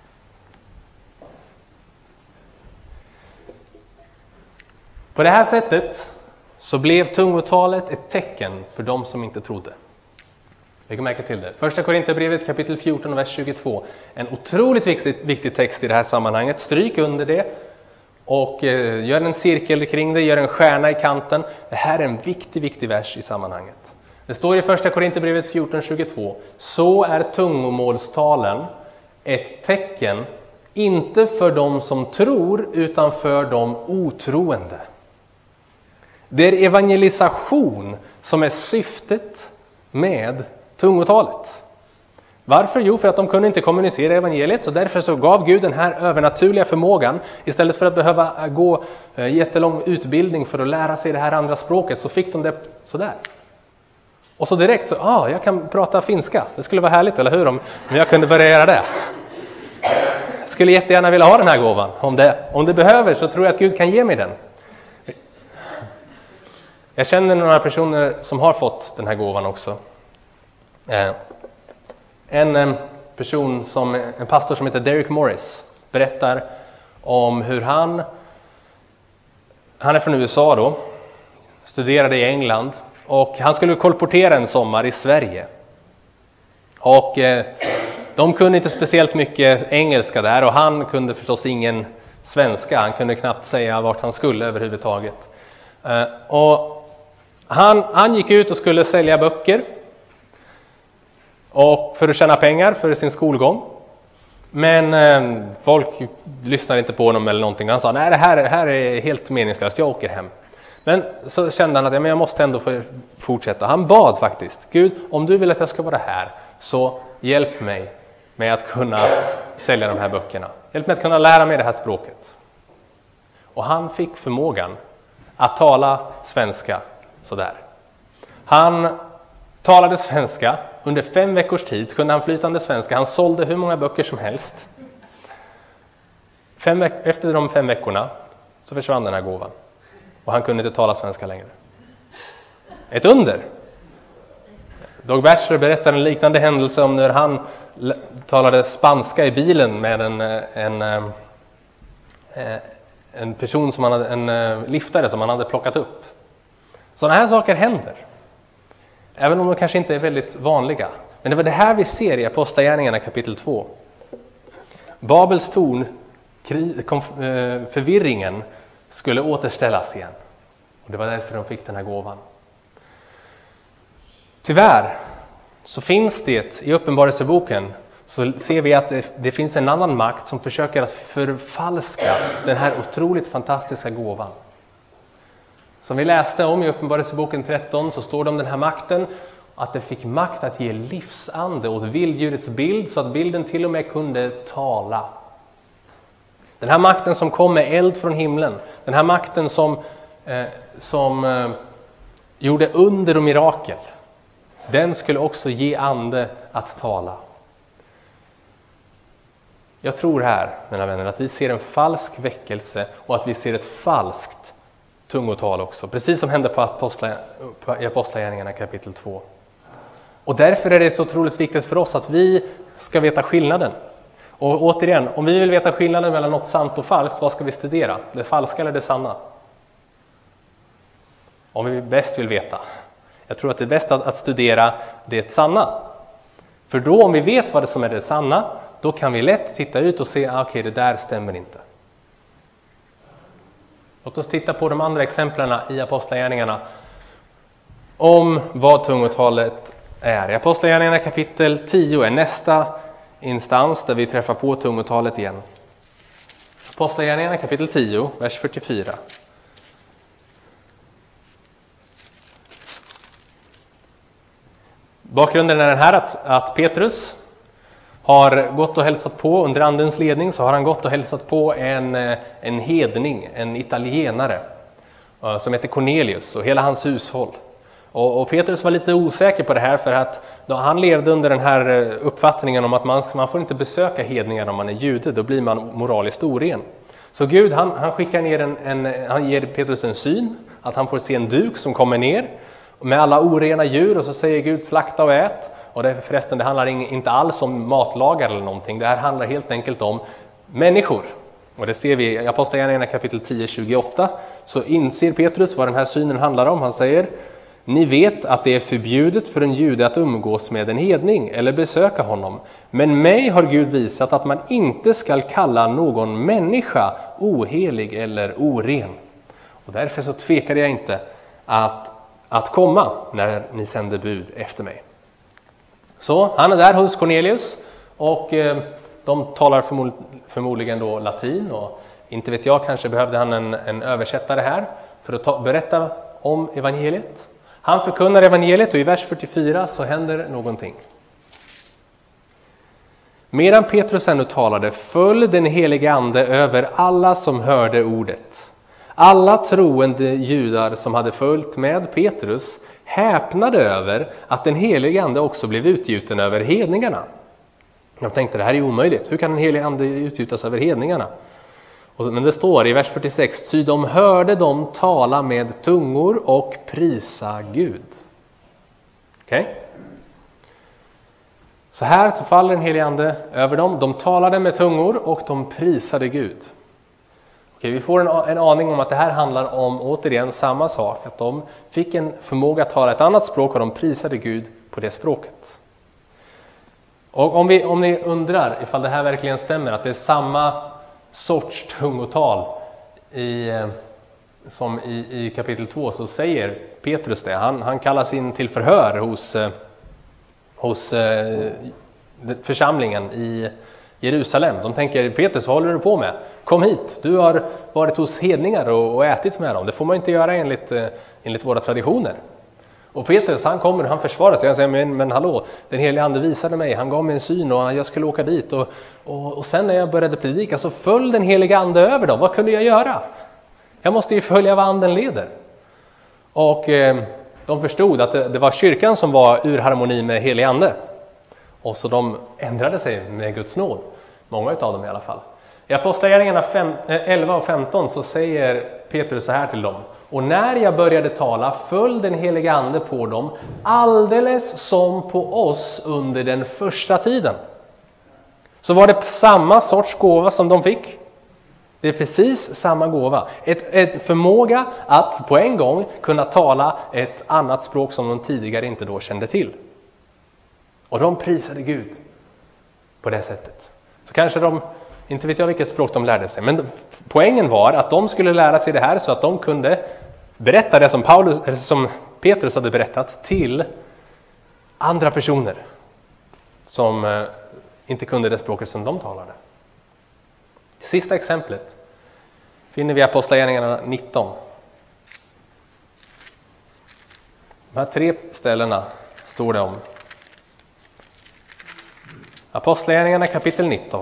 På det här sättet så blev tungotalet ett tecken för de som inte trodde. Lägg märke till det. Första Korinthierbrevet kapitel fjorton, vers tjugotvå. En otroligt viktig, viktig text i det här sammanhanget. Stryk under det och eh, gör en cirkel kring det, gör en stjärna i kanten. Det här är en viktig, viktig vers i sammanhanget. Det står i första Korinthierbrevet fjorton, tjugotvå. Så är tungomålstalen ett tecken, inte för de som tror utan för de otroende. Det är evangelisation som är syftet med tungotalet. Varför? Jo, för att de kunde inte kommunicera evangeliet, så därför så gav Gud den här övernaturliga förmågan. Istället för att behöva gå jättelång utbildning för att lära sig det här andra språket så fick de det sådär. Och så direkt så, ja, ah, jag kan prata finska. Det skulle vara härligt, eller hur? Om jag kunde börja göra det. Jag skulle jättegärna vilja ha den här gåvan. Om det, om det behöver så tror jag att Gud kan ge mig den. Jag känner några personer som har fått den här gåvan också. Eh, en eh, person, som en pastor som heter Derek Morris, berättar om hur han, han är från U S A då, studerade i England och han skulle kolportera en sommar i Sverige. Och eh, de kunde inte speciellt mycket engelska där och han kunde förstås ingen svenska. Han kunde knappt säga vart han skulle överhuvudtaget. Eh, och Han, han gick ut och skulle sälja böcker och för att tjäna pengar för sin skolgång. Men eh, folk lyssnade inte på honom eller någonting. Han sa, nej det här, det här är helt meningslöst, jag åker hem. Men så kände han att ja, men jag måste ändå få fortsätta. Han bad faktiskt. Gud, om du vill att jag ska vara här, så hjälp mig med att kunna sälja de här böckerna. Hjälp mig att kunna lära mig det här språket. Och han fick förmågan att tala svenska sådär. Han talade svenska. Under fem veckors tid kunde han flytande svenska. Han sålde hur många böcker som helst. Fem veck- efter de fem veckorna så försvann den här gåvan. Och han kunde inte tala svenska längre. Ett under! Dag Batchelor berättar en liknande händelse om när han l- talade spanska i bilen med en, en, en, en person som han hade, en liftare som han hade plockat upp. Sådana här saker händer. Även om de kanske inte är väldigt vanliga. Men det var det här vi ser i Apostlagärningarna kapitel två. Babels torn, kri- konf- förvirringen, skulle återställas igen. Och det var därför de fick den här gåvan. Tyvärr så finns det i Uppenbarelseboken, så ser vi att det, det finns en annan makt som försöker att förfalska den här otroligt fantastiska gåvan. Som vi läste om i Uppenbarelseboken tretton så står det om den här makten att det fick makt att ge livsande åt vilddjurets bild så att bilden till och med kunde tala. Den här makten som kom med eld från himlen, den här makten som, eh, som eh, gjorde under och mirakel, den skulle också ge ande att tala. Jag tror här, mina vänner, att vi ser en falsk väckelse och att vi ser ett falskt tungotal också. Precis som hände på Apostla, i Apostlagärningarna kapitel två. Och därför är det så otroligt viktigt för oss att vi ska veta skillnaden. Och återigen, om vi vill veta skillnaden mellan något sant och falskt, vad ska vi studera? Det falska eller det sanna? Om vi bäst vill veta. Jag tror att det är bäst att, att studera det sanna. För då om vi vet vad det som är det sanna, då kan vi lätt titta ut och se, ah, okej, okay, det där stämmer inte. Låt oss titta på de andra exemplen i Apostlagärningarna om vad tungotalet är. I Apostlagärningarna kapitel tio är nästa instans där vi träffar på tungotalet igen. Apostlagärningarna kapitel tio, vers fyrtiofyra. Bakgrunden är den här att, att Petrus har gått och hälsat på, under andens ledning så har han gått och hälsat på en, en hedning, en italienare som heter Cornelius och hela hans hushåll. Och, och Petrus var lite osäker på det här för att då han levde under den här uppfattningen om att man, man får inte besöka hedningar om man är jude, då blir man moraliskt oren. Så Gud han, han skickar ner en, en, han ger Petrus en syn, att han får se en duk som kommer ner med alla orena djur och så säger Gud slakta och ät. Och det, förresten, det handlar inte alls om matlagar eller någonting. Det här handlar helt enkelt om människor. Och det ser vi i Apostlagärningarna kapitel tio tjugoåtta. Så inser Petrus vad den här synen handlar om. Han säger, ni vet att det är förbjudet för en jude att umgås med en hedning eller besöka honom. Men mig har Gud visat att man inte ska kalla någon människa ohelig eller oren. Och därför så tvekade jag inte att, att komma när ni sände bud efter mig. Så han är där hos Cornelius och eh, de talar förmod, förmodligen då latin och inte vet jag, kanske behövde han en, en översättare här för att ta, berätta om evangeliet. Han förkunnar evangeliet och i vers fyrtiofyra så händer någonting. Medan Petrus ännu talade föll den helige ande över alla som hörde ordet. Alla troende judar som hade följt med Petrus häpnade över att den helige ande också blev utgjuten över hedningarna. Jag tänkte, det här är omöjligt. Hur kan den helige ande utgjutas över hedningarna? Och så, men det står i vers fyrtiosex, ty de hörde dem tala med tungor och prisa Gud. Okej? Okay? Så här så faller den helige ande över dem. De talade med tungor och de prisade Gud. Okej, vi får en, en aning om att det här handlar om återigen samma sak. Att de fick en förmåga att tala ett annat språk och de prisade Gud på det språket. Och om, vi, om ni undrar ifall det här verkligen stämmer, att det är samma sorts tungotal i, som i, i kapitel två, så säger Petrus det. Han, han kallas in till förhör hos, hos eh, församlingen i, Jerusalem. De tänker, Petrus, vad håller du på med? Kom hit, du har varit hos hedningar och, och ätit med dem. Det får man inte göra enligt, eh, enligt våra traditioner. Och Petrus, han kommer och han försvarar sig. Jag säger, men, men hallå, den helige ande visade mig. Han gav mig en syn och jag skulle åka dit. Och, och, och sen när jag började predika så föll den helige ande över dem. Vad kunde jag göra? Jag måste ju följa vad anden leder. Och eh, de förstod att det, det var kyrkan som var ur harmoni med helig ande. Och så de ändrade sig med Guds nåd. Många av dem i alla fall. I Apostlagärningarna elva och femton så säger Petrus så här till dem. Och när jag började tala föll den heliga ande på dem alldeles som på oss under den första tiden. Så var det samma sorts gåva som de fick. Det är precis samma gåva. Ett, ett förmåga att på en gång kunna tala ett annat språk som de tidigare inte då kände till. Och de prisade Gud på det sättet. Så kanske de, inte vet jag vilket språk de lärde sig, men poängen var att de skulle lära sig det här så att de kunde berätta det som, Paulus, eller som Petrus hade berättat till andra personer som eh, inte kunde det språket som de talade. Sista exemplet finner vi i Apostlagärningarna nitton. De här tre ställena står det om. Apostlagärningarna kapitel nitton.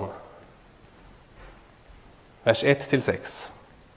Vers ett till sex.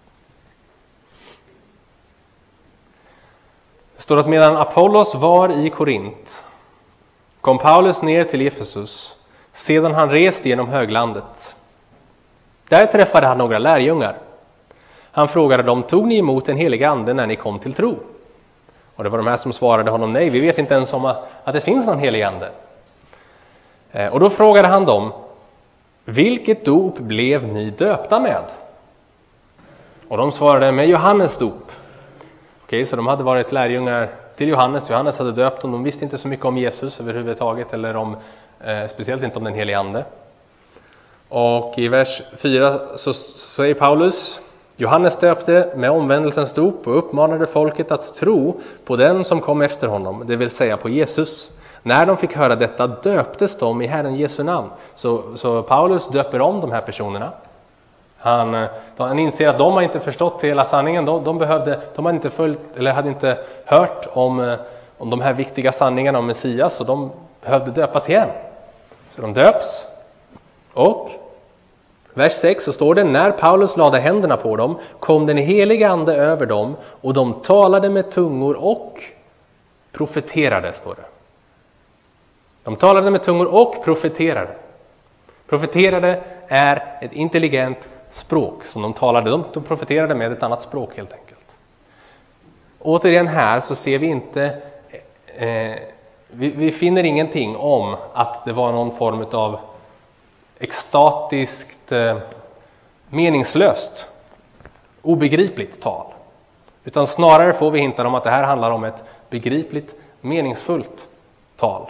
Det står att medan Apollos var i Korint kom Paulus ner till Efesus sedan han rest genom höglandet. Där träffade han några lärjungar. Han frågade dem, tog ni emot den heliga ande när ni kom till tro? Och det var de här som svarade honom, nej, vi vet inte ens om att det finns någon helig ande. Och då frågade han dem, vilket dop blev ni döpta med? Och de svarade, med Johannes dop. Okej, så de hade varit lärjungar till Johannes. Johannes hade döpt dem. De visste inte så mycket om Jesus överhuvudtaget, eller om, eh, speciellt inte om den helige ande. Och i vers fyra så säger Paulus, Johannes döpte med omvändelsens dop och uppmanade folket att tro på den som kom efter honom, det vill säga på Jesus. När de fick höra detta döptes de i Herren Jesu namn. Så, så Paulus döper om de här personerna. Han, han inser att de har inte förstått hela sanningen. De, de, behövde, de hade inte följt, eller hade inte hört om, om de här viktiga sanningarna om Messias. Och de behövde döpas igen. Så de döps. Och vers sex så står det, när Paulus lade händerna på dem kom den heliga ande över dem. Och de talade med tungor och profeterade, står det. De talade med tungor och profeterade. Profeterade är ett intelligent språk som de talade. De, de profeterade med ett annat språk helt enkelt. Återigen här så ser vi inte, eh, vi, vi finner ingenting om att det var någon form av extatiskt, eh, meningslöst, obegripligt tal. Utan snarare får vi hinta om att det här handlar om ett begripligt, meningsfullt tal.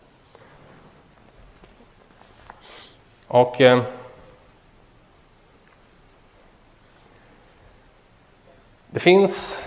Och eh, det finns,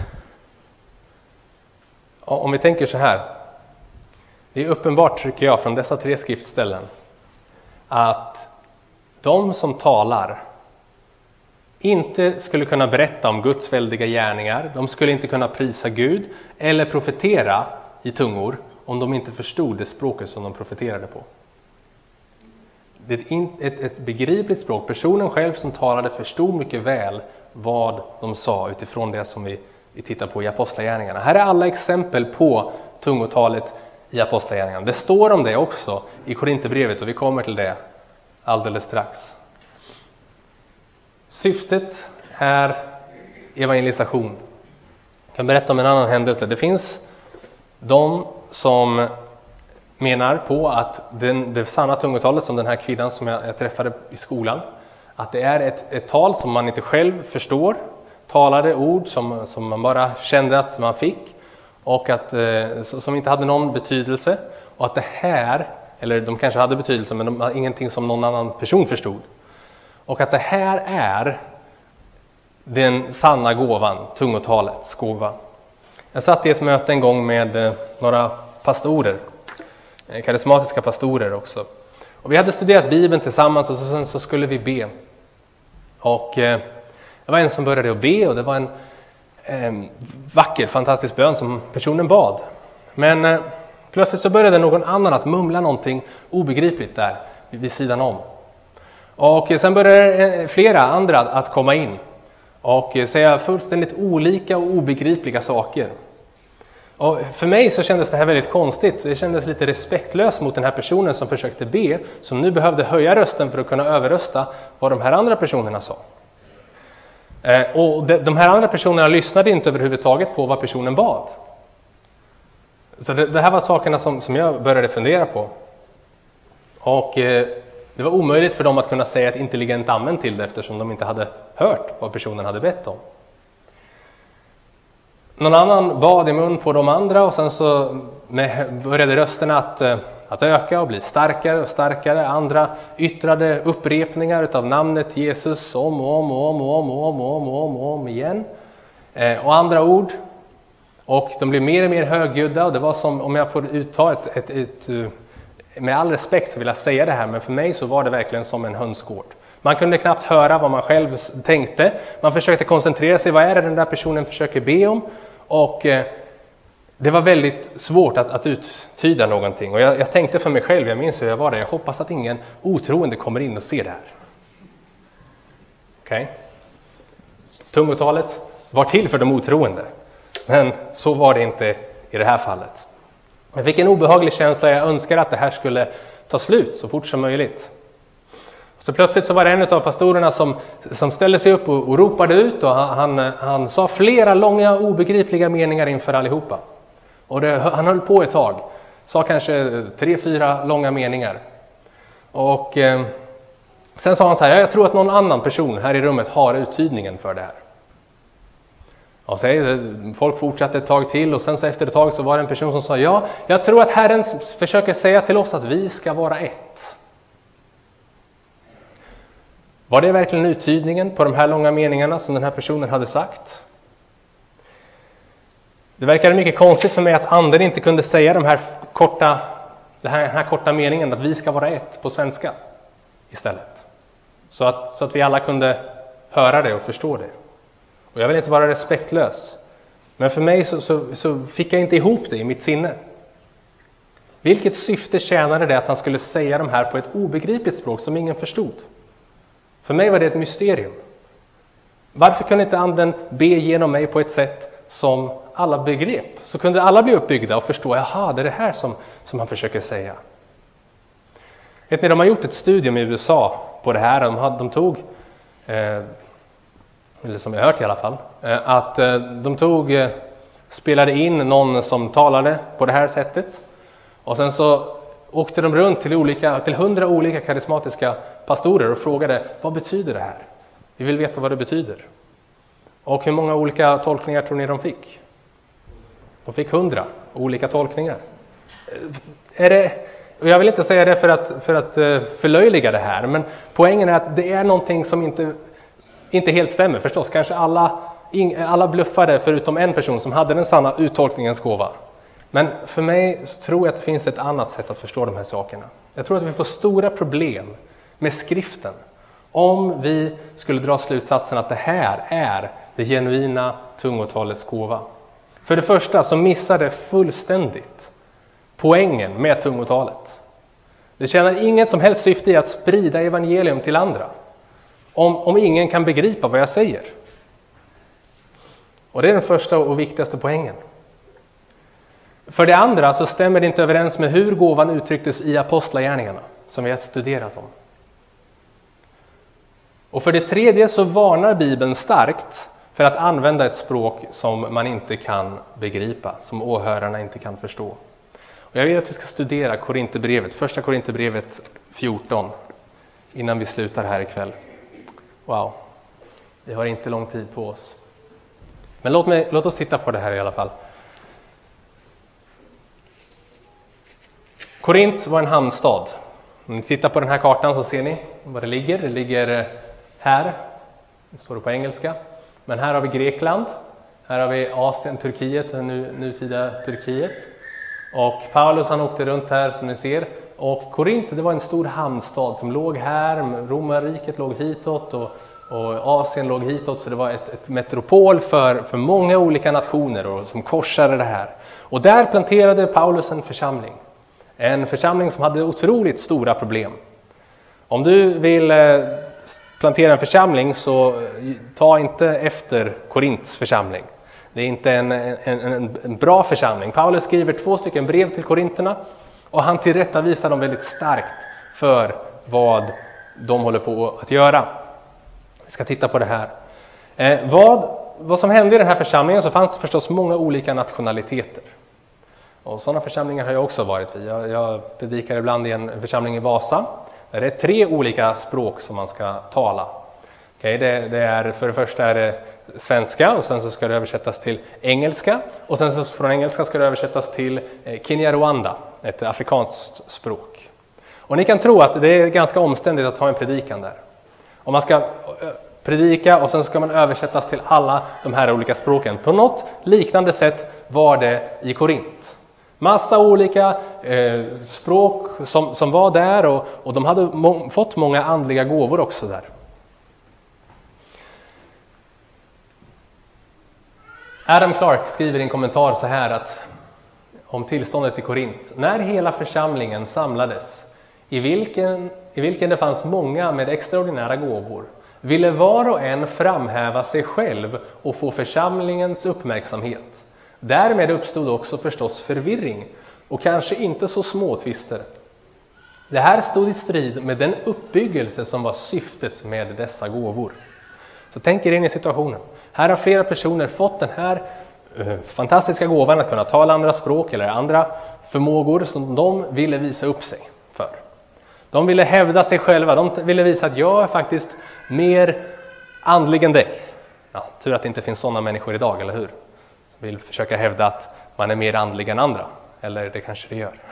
om vi tänker så här, det är uppenbart tycker jag från dessa tre skriftställen att de som talar inte skulle kunna berätta om Guds väldiga gärningar, de skulle inte kunna prisa Gud eller profetera i tungor om de inte förstod det språket som de profeterade på. Det är ett, ett, ett begripligt språk. Personen själv som talade förstod mycket väl vad de sa utifrån det som vi, vi tittar på i Apostlagärningarna. Här är alla exempel på tungotalet i Apostlagärningarna. Det står om det också i Korinthierbrevet och vi kommer till det alldeles strax. Syftet är evangelisation. Jag kan berätta om en annan händelse. Det finns de som menar på att den, det sanna tungotalet som den här kvinnan som jag, jag träffade i skolan, att det är ett, ett tal som man inte själv förstår, talade ord som, som man bara kände att man fick och att, eh, som inte hade någon betydelse, och att det här, eller de kanske hade betydelse men de hade ingenting som någon annan person förstod, och att det här är den sanna gåvan, tungotalets gåva. Jag satt i ett möte en gång med eh, några pastorer, karismatiska pastorer också. Och vi hade studerat Bibeln tillsammans och sen så skulle vi be. Och eh, det var en som började att be och det var en eh, vacker, fantastisk bön som personen bad. Men eh, plötsligt så började någon annan att mumla någonting obegripligt där vid, vid sidan om. Och eh, sen började flera andra att komma in och eh, säga fullständigt olika och obegripliga saker. Och för mig så kändes det här väldigt konstigt. Det kändes lite respektlöst mot den här personen som försökte be, som nu behövde höja rösten för att kunna överrösta vad de här andra personerna sa. Eh, och de, de här andra personerna lyssnade inte överhuvudtaget på vad personen bad. Så det, det här var sakerna som, som jag började fundera på. Och eh, det var omöjligt för dem att kunna säga ett intelligent amen till det eftersom de inte hade hört vad personen hade bett om. Någon annan bad i mun på de andra och sen så med, började rösterna att, att öka och bli starkare och starkare. Andra yttrade upprepningar av namnet Jesus om och om och om och om och om och om och om, och om igen. Eh, och andra ord. Och de blev mer och mer högljudda och det var som, om jag får utta ett, ett, ett, med all respekt så vill jag säga det här, men för mig så var det verkligen som en hönsgård. Man kunde knappt höra vad man själv tänkte. Man försökte koncentrera sig, vad är det den där personen försöker be om? Och eh, det var väldigt svårt att, att uttyda någonting. Och jag, jag tänkte för mig själv, jag minns hur jag var där. Jag hoppas att ingen otroende kommer in och ser det här. Okej? Okay. Tungotalet var till för de otroende. Men så var det inte i det här fallet. Jag fick en obehaglig känsla. Jag önskar att det här skulle ta slut så fort som möjligt. Så plötsligt så var det en av pastorerna som, som ställde sig upp och, och ropade ut. Och han, han, han sa flera långa obegripliga meningar inför allihopa. Och det, han höll på ett tag. Sa kanske tre, fyra långa meningar. Och eh, sen sa han så här: jag tror att någon annan person här i rummet har uttydningen för det här. Och så, folk fortsatte ett tag till och sen så efter ett tag så var det en person som sa: ja, jag tror att Herren försöker säga till oss att vi ska vara ett. Var det verkligen uttydningen på de här långa meningarna som den här personen hade sagt? Det verkade mycket konstigt för mig att anden inte kunde säga de här korta, den här, den här korta meningen att vi ska vara ett på svenska istället. Så att, så att vi alla kunde höra det och förstå det. Och jag vill inte vara respektlös. Men för mig så, så, så fick jag inte ihop det i mitt sinne. Vilket syfte tjänade det att han skulle säga de här på ett obegripligt språk som ingen förstod? För mig var det ett mysterium. Varför kunde inte anden be genom mig på ett sätt som alla begrep? Så kunde alla bli uppbyggda och förstå, jaha, det är det här som, som han försöker säga. Vet ni, de har gjort ett studium i U S A på det här. De, hade, de tog, eh, eller som jag hört i alla fall, eh, att eh, de tog, eh, spelade in någon som talade på det här sättet. Och sen så åkte de runt till, olika, till hundra olika karismatiska pastorer och frågade, vad betyder det här? Vi vill veta vad det betyder. Och hur många olika tolkningar tror ni de fick? De fick hundra olika tolkningar. Är det, och jag vill inte säga det för att, för att förlöjliga det här, men poängen är att det är någonting som inte, inte helt stämmer. Förstås, kanske alla, alla bluffade förutom en person som hade den sanna uttolkningens gåva. Men för mig tror jag att det finns ett annat sätt att förstå de här sakerna. Jag tror att vi får stora problem med skriften om vi skulle dra slutsatsen att det här är det genuina tungotalets gåva. För det första så missar det fullständigt poängen med tungotalet. Det tjänar inget som helst syfte i att sprida evangelium till andra om, om ingen kan begripa vad jag säger. Och det är den första och viktigaste poängen. För det andra så stämmer det inte överens med hur gåvan uttrycktes i apostlagärningarna som vi har studerat om. Och för det tredje så varnar Bibeln starkt för att använda ett språk som man inte kan begripa, som åhörarna inte kan förstå. Och jag vill att vi ska studera Korinthierbrevet, första Korinthierbrevet fjorton, innan vi slutar här ikväll. Wow, vi har inte lång tid på oss. Men låt, mig, låt oss titta på det här i alla fall. Korint var en hamnstad. Om ni tittar på den här kartan så ser ni var det ligger. Det ligger här, det står det på engelska. Men här har vi Grekland, här har vi Asien, Turkiet, nu, nutida Turkiet. Och Paulus han åkte runt här som ni ser Och Korint, det var en stor hamnstad som låg här, romarriket låg hitåt och, och Asien låg hitåt, så det var ett, ett metropol för, för många olika nationer och, som korsade det här. Och där planterade Paulus en församling. En församling som hade otroligt stora problem. Om du vill plantera en församling, så ta inte efter Korints församling. Det är inte en, en, en, en bra församling. Paulus skriver två stycken brev till korinterna och han tillrättavisar dem väldigt starkt för vad de håller på att göra. Vi ska titta på det här. Eh, vad, vad som hände i den här församlingen, så fanns det förstås många olika nationaliteter. Och sådana församlingar har jag också varit vid. Jag, jag predikar ibland i en församling i Vasa. Där det är tre olika språk som man ska tala. Okay, det, det är, för det första är det svenska, och sen så ska det översättas till engelska. Och sen så från engelska ska det översättas till Kinyarwanda, ett afrikanskt språk. Och ni kan tro att det är ganska omständigt att ha en predikan där. Om man ska predika och sen ska man översättas till alla de här olika språken. På något liknande sätt var det i Korint. Massa olika eh, språk som, som var där, och, och de hade må- fått många andliga gåvor också där. Adam Clark skriver i en kommentar så här att, om tillståndet i Korint: när hela församlingen samlades, i vilken, i vilken det fanns många med extraordinära gåvor, ville var och en framhäva sig själv och få församlingens uppmärksamhet. Därmed uppstod också förstås förvirring och kanske inte så små tvister. Det här stod i strid med den uppbyggelse som var syftet med dessa gåvor. Så tänk er in i situationen. Här har flera personer fått den här uh, fantastiska gåvan att kunna tala andra språk eller andra förmågor som de ville visa upp sig för. De ville hävda sig själva. De ville visa att jag är faktiskt mer andlig än dig. Ja, tur att det inte finns sådana människor idag, eller hur? Som vill försöka hävda att man är mer andlig än andra. Eller det kanske det gör.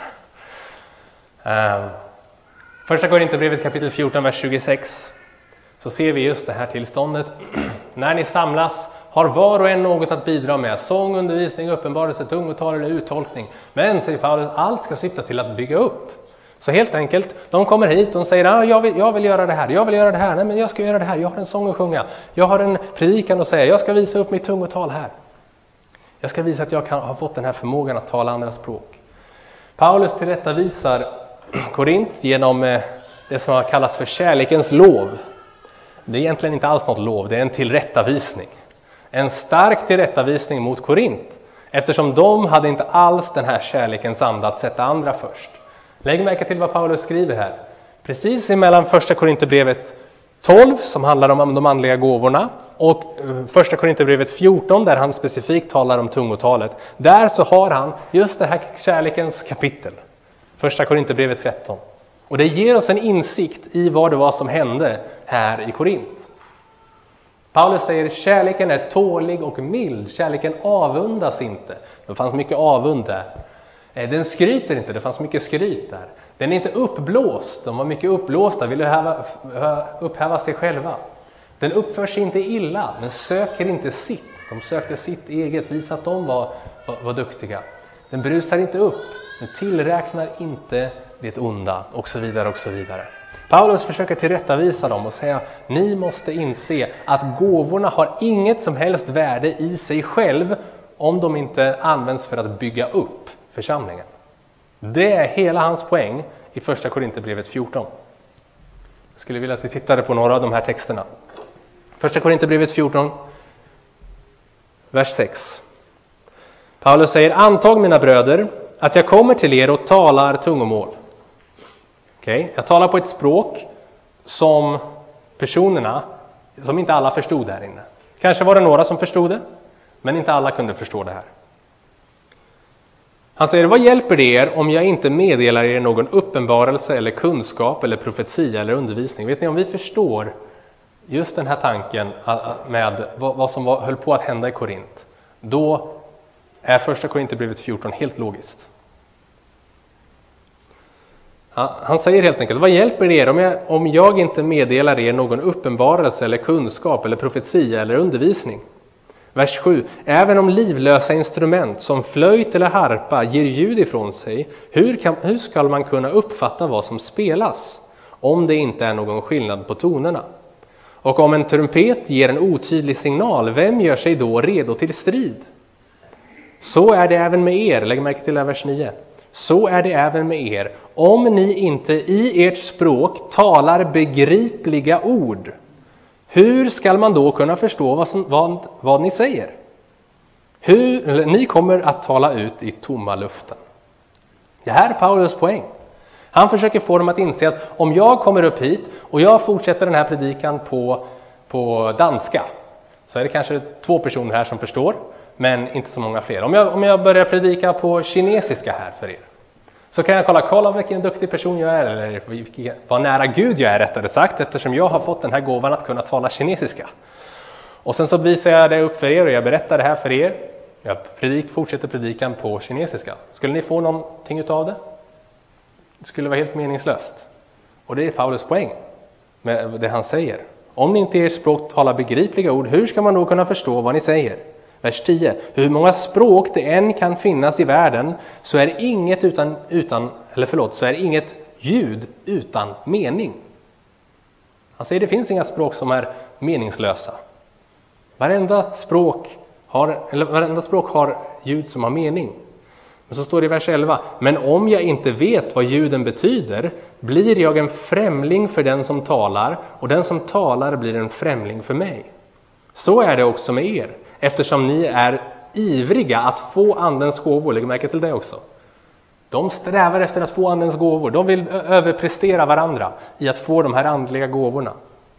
Uh, första Korinthierbrevet kapitel fjorton, vers tjugosex. Så ser vi just det här tillståndet. När ni samlas har var och en något att bidra med. Sång, undervisning, uppenbarelse, tungotal eller uttolkning. Men, säger Paulus, allt ska syfta till att bygga upp. Så helt enkelt, de kommer hit och säger ah, jag, vill, jag vill göra det här, jag vill göra det här, nej men jag ska göra det här, jag har en sång att sjunga. Jag har en predikan att säga, jag ska visa upp mitt tungotal här. Jag ska visa att jag kan ha fått den här förmågan att tala andra språk. Paulus tillrättavisar Korint genom det som har kallats för kärlekens lov. Det är egentligen inte alls något lov, det är en tillrättavisning. En stark tillrättavisning mot Korint, eftersom de hade inte alls den här kärlekens anda att sätta andra först. Lägg märke till vad Paulus skriver här. Precis emellan första Korinthierbrevet tolv, som handlar om de andliga gåvorna, och första Korinthierbrevet fjorton, där han specifikt talar om tungotalet. Där så har han just det här kärlekens kapitel. Första Korinthierbrevet tretton. Och det ger oss en insikt i vad det var som hände här i Korint. Paulus säger kärleken är tålig och mild. Kärleken avundas inte. Det fanns mycket avund där. Den skryter inte, det fanns mycket skryt där. Den är inte uppblåst, de var mycket uppblåsta, ville häva, upphäva sig själva. Den uppför sig inte illa, den söker inte sitt. De sökte sitt eget, visa att de var, var, var duktiga. Den brusar inte upp, den tillräknar inte det onda, och så vidare och så vidare. Paulus försöker tillrättavisa dem och säga, ni måste inse att gåvorna har inget som helst värde i sig själv om de inte används för att bygga upp församlingen. Det är hela hans poäng i första Korinthierbrevet fjorton. Jag skulle vilja att vi tittade på några av de här texterna. Första Korinthierbrevet fjorton, vers sex. Paulus säger, antag mina bröder att jag kommer till er och talar tungomål. Okay. Jag talar på ett språk som personerna, som inte alla förstod där inne. Kanske var det några som förstod det, men inte alla kunde förstå det här. Han säger, vad hjälper det er om jag inte meddelar er någon uppenbarelse eller kunskap eller profetia eller undervisning? Vet ni, om vi förstår just den här tanken med vad som höll på att hända i Korint, då är första Korinthierbrevet fjorton helt logiskt. Han säger helt enkelt, vad hjälper det er om jag, om jag inte meddelar er någon uppenbarelse eller kunskap eller profetia eller undervisning? Vers sju. Även om livlösa instrument som flöjt eller harpa ger ljud ifrån sig, hur, kan, hur ska man kunna uppfatta vad som spelas om det inte är någon skillnad på tonerna? Och om en trumpet ger en otydlig signal, vem gör sig då redo till strid? Så är det även med er, lägg märke till vers nio. Så är det även med er, om ni inte i ert språk talar begripliga ord. Hur ska man då kunna förstå vad, som, vad, vad ni säger? Hur, eller, ni kommer att tala ut i tomma luften. Det här är Paulus poäng. Han försöker få dem att inse att om jag kommer upp hit och jag fortsätter den här predikan på, på danska, så är det kanske två personer här som förstår, men inte så många fler. Om jag, om jag börjar predika på kinesiska här för er, så kan jag kolla, kolla vilken duktig person jag är, eller vad nära Gud jag är rättare sagt, eftersom jag har fått den här gåvan att kunna tala kinesiska. Och sen så visar jag det upp för er och jag berättar det här för er. Jag predik, fortsätter predikan på kinesiska. Skulle ni få någonting utav det? Det skulle vara helt meningslöst. Och det är Paulus poäng med det han säger. Om ni inte i ert språk talar begripliga ord, hur ska man då kunna förstå vad ni säger? Vers tio. Hur många språk det än kan finnas i världen, så är inget utan, utan eller förlåt, så är inget ljud utan mening. Han säger det finns inga språk som är meningslösa. Varenda språk har, eller varenda språk har ljud som har mening. Men så står det i vers elva. Men om jag inte vet vad ljuden betyder, blir jag en främling för den som talar, och den som talar blir en främling för mig. Så är det också med er, eftersom ni är ivriga att få andens gåvor. Lägg märke till det också. De strävar efter att få andens gåvor. De vill överprestera varandra i att få de här andliga gåvorna.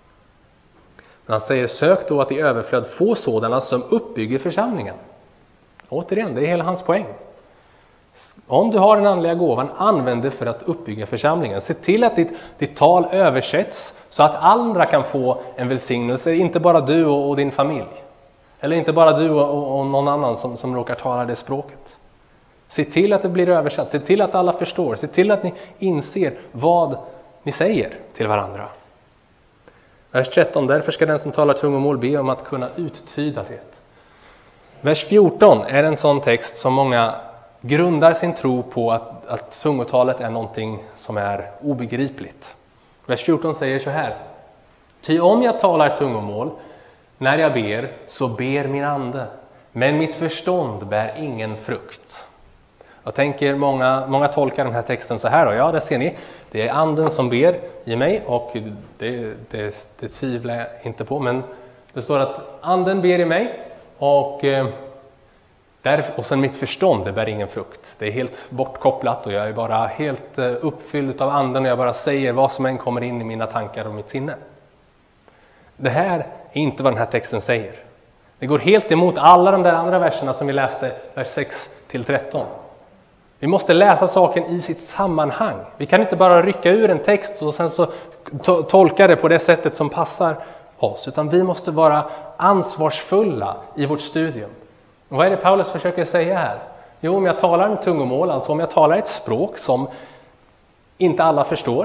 Han säger, sök då att i överflöd få sådana som uppbygger församlingen. Återigen, det är hela hans poäng. Om du har den andliga gåvan, använd det för att uppbygga församlingen. Se till att ditt, ditt tal översätts så att andra kan få en välsignelse, inte bara du och, och din familj. Eller inte bara du och, och någon annan som, som råkar tala det språket. Se till att det blir översatt, se till att alla förstår, se till att ni inser vad ni säger till varandra. Vers tretton, därför ska den som talar tungomål be om att kunna uttyda det. Vers fjorton är en sån text som många grundar sin tro på att, att tungotalet är någonting som är obegripligt. Vers fjorton säger så här. Ty om jag talar tungomål, när jag ber, så ber min ande. Men mitt förstånd bär ingen frukt. Jag tänker många, många tolkar den här texten så här. Då. Ja, det ser ni. Det är anden som ber i mig, och det, det, det tvivlar jag inte på. Men det står att anden ber i mig, och... Eh, Där, och sen mitt förstånd, det bär ingen frukt. Det är helt bortkopplat och jag är bara helt uppfylld av anden och jag bara säger vad som än kommer in i mina tankar och mitt sinne. Det här är inte vad den här texten säger. Det går helt emot alla de där andra verserna som vi läste, vers sex till tretton. Vi måste läsa saken i sitt sammanhang. Vi kan inte bara rycka ur en text och sen så to- tolka det på det sättet som passar oss. Utan vi måste vara ansvarsfulla i vårt studium. Och vad är det Paulus försöker säga här? Jo, om jag talar en tungomål, alltså om jag talar ett språk som inte alla förstår.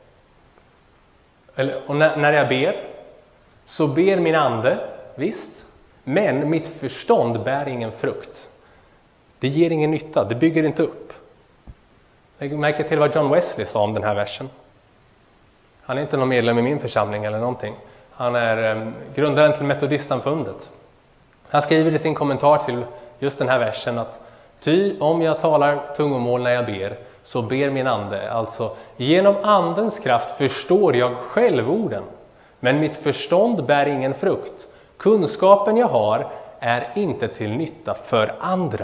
Eller, och när, när jag ber, så ber min ande, visst. Men mitt förstånd bär ingen frukt. Det ger ingen nytta, det bygger inte upp. Jag märker till vad John Wesley sa om den här versen. Han är inte någon medlem i min församling eller någonting. Han är um, grundaren till metodistsamfundet. Han skriver i sin kommentar till just den här versen att ty om jag talar tungomål när jag ber, så ber min ande. Alltså genom andens kraft förstår jag själv orden, men mitt förstånd bär ingen frukt. Kunskapen jag har är inte till nytta för andra.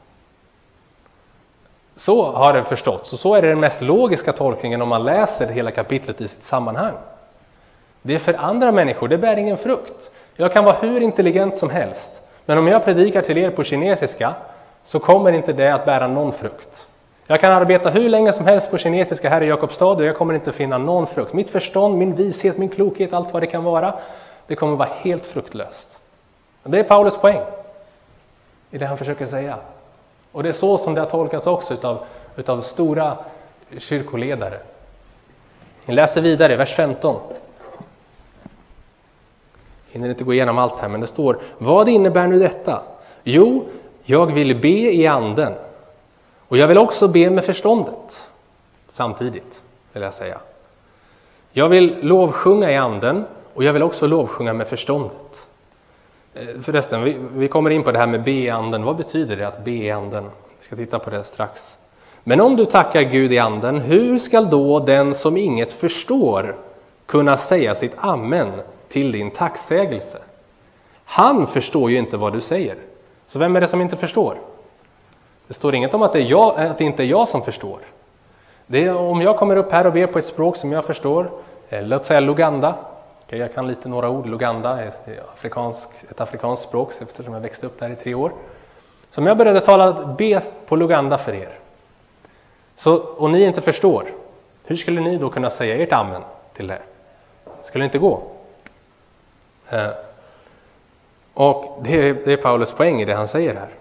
Så har det förståtts, och så är det den mest logiska tolkningen om man läser hela kapitlet i sitt sammanhang. Det är för andra människor, det bär ingen frukt. Jag kan vara hur intelligent som helst, men om jag predikar till er på kinesiska så kommer inte det att bära någon frukt. Jag kan arbeta hur länge som helst på kinesiska här i Jakobstad och jag kommer inte finna någon frukt. Mitt förstånd, min vishet, min klokhet, allt vad det kan vara, det kommer vara helt fruktlöst. Det är Paulus poäng i det han försöker säga. Och det är så som det har tolkats också utav, utav stora kyrkoledare. Vi läser vidare, vers femton. hinner inte gå igenom allt här, men det står: vad innebär nu detta? Jo, jag vill be i anden. Och jag vill också be med förståndet. Samtidigt, vill jag säga. Jag vill lovsjunga i anden och jag vill också lovsjunga med förståndet. Förresten, vi, vi kommer in på det här med be i anden. Vad betyder det att be i anden? Vi ska titta på det strax. Men om du tackar Gud i anden, hur ska då den som inget förstår kunna säga sitt amen till din tacksägelse? Han förstår ju inte vad du säger. Så vem är det som inte förstår? Det står inget om att det, är jag, att det inte är jag som förstår. Det är om jag kommer upp här och ber på ett språk som jag förstår. Låt säga Luganda. Jag kan lite några ord. Luganda är afrikansk, ett afrikanskt språk eftersom jag växte upp där i tre år. Så om jag började tala be på Luganda för er. Så, och ni inte förstår. Hur skulle ni då kunna säga ert amen till det? Det skulle inte gå. Eh, och det är, det är Paulus poäng i det han säger här.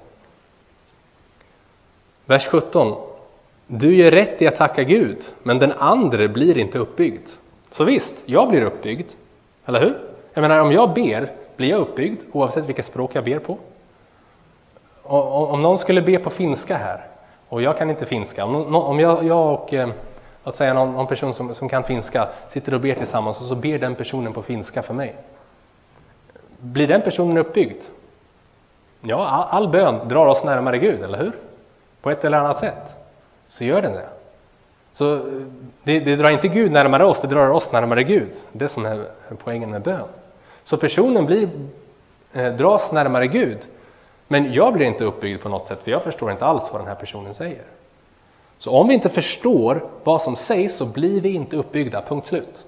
Vers sjutton. Du gör rätt i att tacka Gud, men den andra blir inte uppbyggd. Så visst, jag blir uppbyggd. Eller hur? Jag menar, om jag ber, blir jag uppbyggd oavsett vilket språk jag ber på. Och, om någon skulle be på finska här, och jag kan inte finska. Om, om jag, jag och eh, att säga någon, någon person som, som kan finska sitter och ber tillsammans, och så ber den personen på finska för mig. Blir den personen uppbyggd? Ja, all, all bön drar oss närmare Gud, eller hur? På ett eller annat sätt. Så gör den det. Så det, det drar inte Gud närmare oss, det drar oss närmare Gud. Det är som är poängen med bön. Så personen blir, eh, dras närmare Gud. Men jag blir inte uppbyggd på något sätt, för jag förstår inte alls vad den här personen säger. Så om vi inte förstår vad som sägs, så blir vi inte uppbyggda, punkt slut.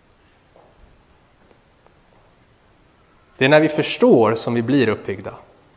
Det är när vi förstår som vi blir uppbyggda.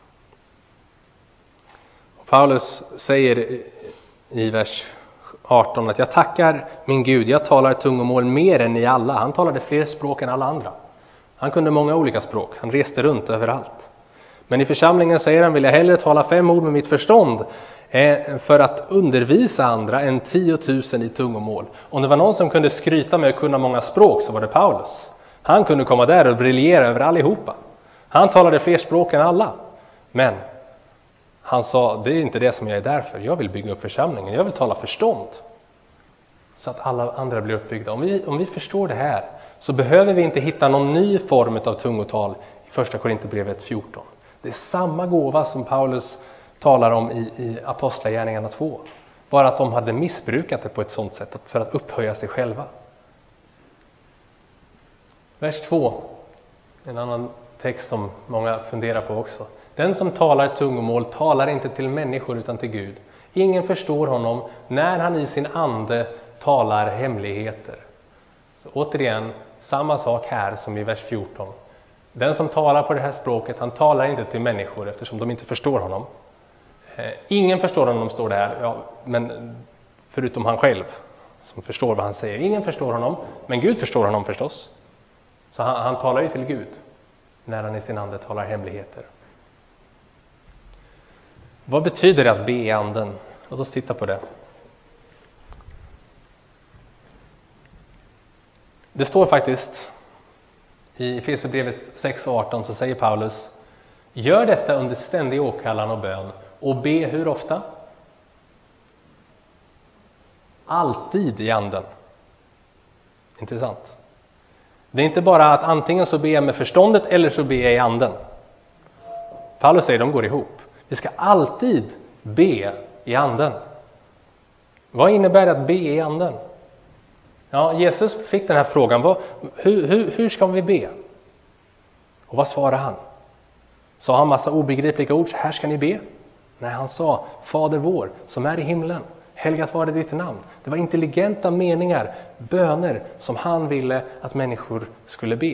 Paulus säger i vers arton att jag tackar min Gud, jag talar tungomål mer än ni alla. Han talade fler språk än alla andra. Han kunde många olika språk, han reste runt överallt. Men i församlingen säger han, vill jag hellre tala fem ord med mitt förstånd för att undervisa andra än tiotusen i tungomål. Om det var någon som kunde skryta med att kunna många språk, så var det Paulus. Han kunde komma där och briljera över allihopa. Han talade fler språk än alla. Men han sa, det är inte det som jag är där för. Jag vill bygga upp församlingen. Jag vill tala förstånd. Så att alla andra blir uppbyggda. Om vi, om vi förstår det här, så behöver vi inte hitta någon ny form av tungotal i första Korinthierbrevet fjorton. Det är samma gåva som Paulus talar om i, i Apostlagärningarna två. Bara att de hade missbrukat det på ett sådant sätt för att upphöja sig själva. Vers två. En annan text som många funderar på också. Den som talar tungomål talar inte till människor utan till Gud. Ingen förstår honom när han i sin ande talar hemligheter. Så återigen, samma sak här som i vers fjorton. Den som talar på det här språket, han talar inte till människor eftersom de inte förstår honom. Eh, ingen förstår honom, står det här, ja, men förutom han själv som förstår vad han säger. Ingen förstår honom, men Gud förstår honom förstås. Så han, han talar ju till Gud när han i sin ande talar hemligheter. Vad betyder det att be i anden? Låt oss titta på det. Det står faktiskt i Efesierbrevet sex och arton, så säger Paulus: gör detta under ständig åkallan och bön, och be hur ofta? Alltid i anden. Intressant. Det är inte bara att antingen så ber jag med förståndet eller så ber jag i anden. Paulus säger att de går ihop. Vi ska alltid be i anden. Vad innebär det att be i anden? Ja, Jesus fick den här frågan. Vad, hur, hur, hur ska vi be? Och vad svarade han? Sa han massa obegripliga ord? Så här ska ni be? Nej, han sa: Fader vår som är i himlen, helgat vare ditt namn. Det var intelligenta meningar, böner som han ville att människor skulle be.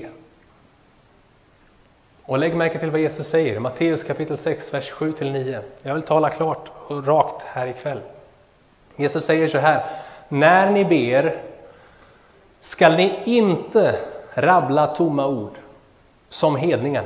Och lägg märke till vad Jesus säger i Matteus kapitel sex, vers sju till nio. Jag vill tala klart och rakt här ikväll. Jesus säger så här: när ni ber ska ni inte rabbla tomma ord som hedningarna.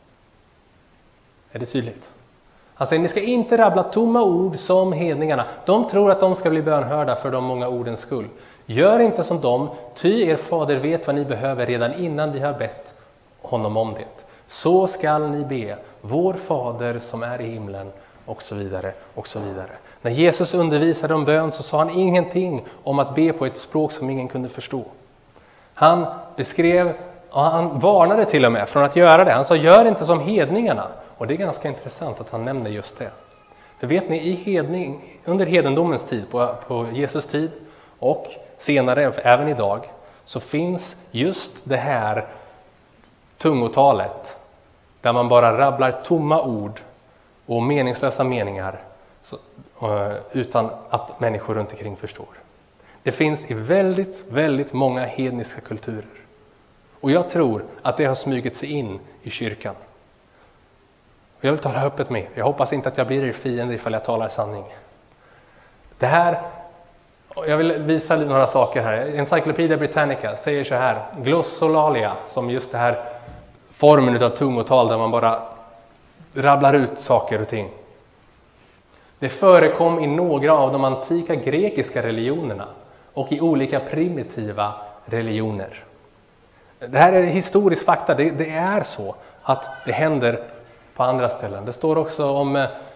Är det tydligt? Han säger, ni ska inte rabbla tomma ord som hedningarna. De tror att de ska bli bönhörda för de många ordens skull. Gör inte som dem, ty er fader vet vad ni behöver redan innan vi har bett honom om det. Så skall ni be, vår Fader som är i himlen, och så vidare, och så vidare. När Jesus undervisade om bön så sa han ingenting om att be på ett språk som ingen kunde förstå. Han beskrev, och han varnade till och med från att göra det. Han sa, gör inte som hedningarna. Och det är ganska intressant att han nämner just det. För vet ni, i hedning, under hedendomens tid, på, på Jesus tid och senare, även idag, så finns just det här tungotalet där man bara rabblar tomma ord och meningslösa meningar så, uh, utan att människor runt omkring förstår. Det finns i väldigt, väldigt många hedniska kulturer. Och jag tror att det har smugit sig in i kyrkan. Och jag vill tala öppet med. Jag hoppas inte att jag blir er fiende ifall jag talar sanning. Det här, jag vill visa några saker här. Encyclopedia Britannica säger så här. Glossolalia, som just det här formen av tungotal där man bara rabblar ut saker och ting. Det förekom i några av de antika grekiska religionerna och i olika primitiva religioner. Det här är historisk fakta. Det, det är så att det händer på andra ställen. Det står också om,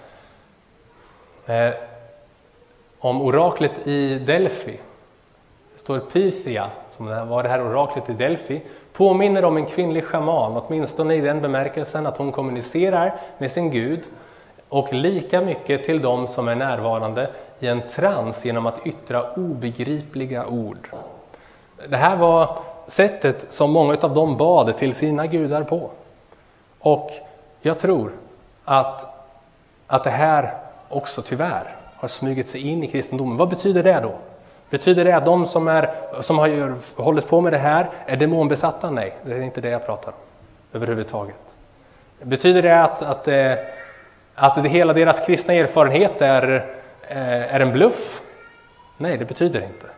eh, om oraklet i Delphi. Det står Pythia, som var det här oraklet i Delphi, påminner om en kvinnlig shaman, åtminstone i den bemärkelsen att hon kommunicerar med sin Gud och lika mycket till dem som är närvarande i en trans genom att yttra obegripliga ord. Det här var sättet som många av dem bad till sina gudar på. Och jag tror att, att det här också tyvärr har smugit sig in i kristendomen. Vad betyder det då? Betyder det att de som, är, som har hållit på med det här är demonbesatta? Nej, det är inte det jag pratar om överhuvudtaget. Betyder det att, att, att det hela deras kristna erfarenhet är, är en bluff? Nej, det betyder det inte.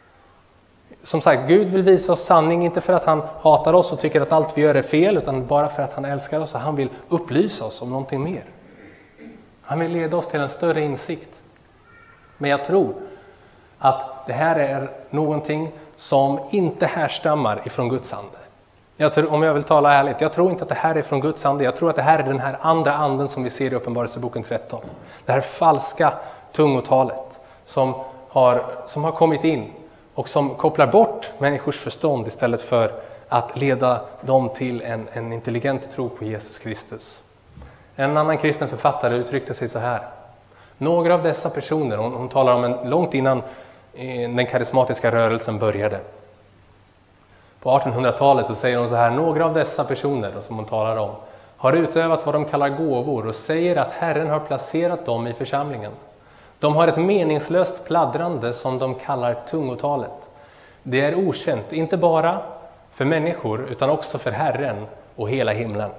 Som sagt, Gud vill visa oss sanning, inte för att han hatar oss och tycker att allt vi gör är fel, utan bara för att han älskar oss och han vill upplysa oss om någonting mer. Han vill leda oss till en större insikt. Men jag tror att det här är någonting som inte härstammar ifrån Guds ande. Jag tror, om jag vill tala ärligt, jag tror inte att det här är från Guds ande. Jag tror att det här är den här andra anden som vi ser i Uppenbarelseboken tretton. Det här falska tungotalet som har, som har kommit in och som kopplar bort människors förstånd istället för att leda dem till en, en intelligent tro på Jesus Kristus. En annan kristen författare uttryckte sig så här. Några av dessa personer, hon, hon talar om en långt innan den karismatiska rörelsen började. På artonhundratalet så säger hon så här. Några av dessa personer som hon talar om har utövat vad de kallar gåvor och säger att Herren har placerat dem i församlingen. De har ett meningslöst pladdrande som de kallar tungotalet. Det är okänt, inte bara för människor utan också för Herren och hela himlen.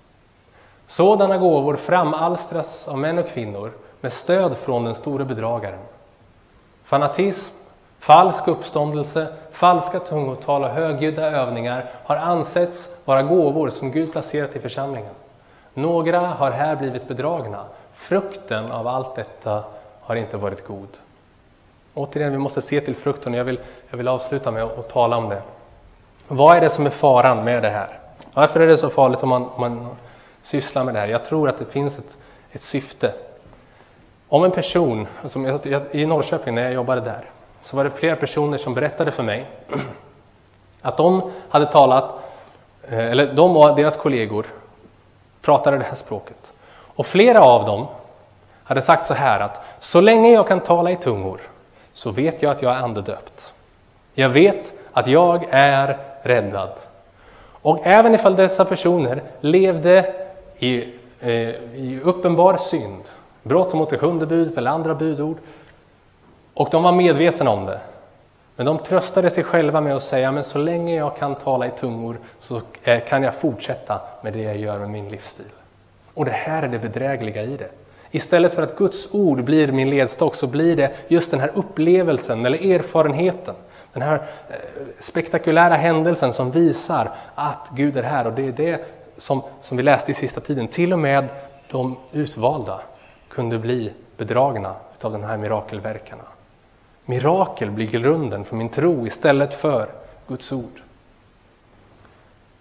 Sådana gåvor framalstras av män och kvinnor med stöd från den store bedragaren. Fanatism, falsk uppståndelse, falska tungotal och högljudda övningar har ansetts vara gåvor som Gud placerat i församlingen. Några har här blivit bedragna. Frukten av allt detta har inte varit god. Återigen, vi måste se till frukten. Jag vill, jag vill avsluta med att, att tala om det. Vad är det som är faran med det här? Varför är det så farligt om man, om man sysslar med det här? Jag tror att det finns ett, ett syfte. Om en person, som jag, jag, i Norrköping när jag jobbade där, så var det flera personer som berättade för mig att de hade talat, eller de och deras kollegor pratade det här språket. Och flera av dem hade sagt så här att så länge jag kan tala i tungor så vet jag att jag är andedöpt. Jag vet att jag är räddad. Och även ifall dessa personer levde i, eh, i uppenbar synd, brott mot det sjunde budet eller andra budord, och de var medvetna om det. Men de tröstade sig själva med att säga, men så länge jag kan tala i tungor så eh, kan jag fortsätta med det jag gör med min livsstil. Och det här är det bedrägliga i det. Istället för att Guds ord blir min ledstock så blir det just den här upplevelsen eller erfarenheten. Den här spektakulära händelsen som visar att Gud är här. Och det är det som, som vi läste i sista tiden. Till och med de utvalda kunde bli bedragna av den här mirakelverkarna. Mirakel blir grunden för min tro istället för Guds ord.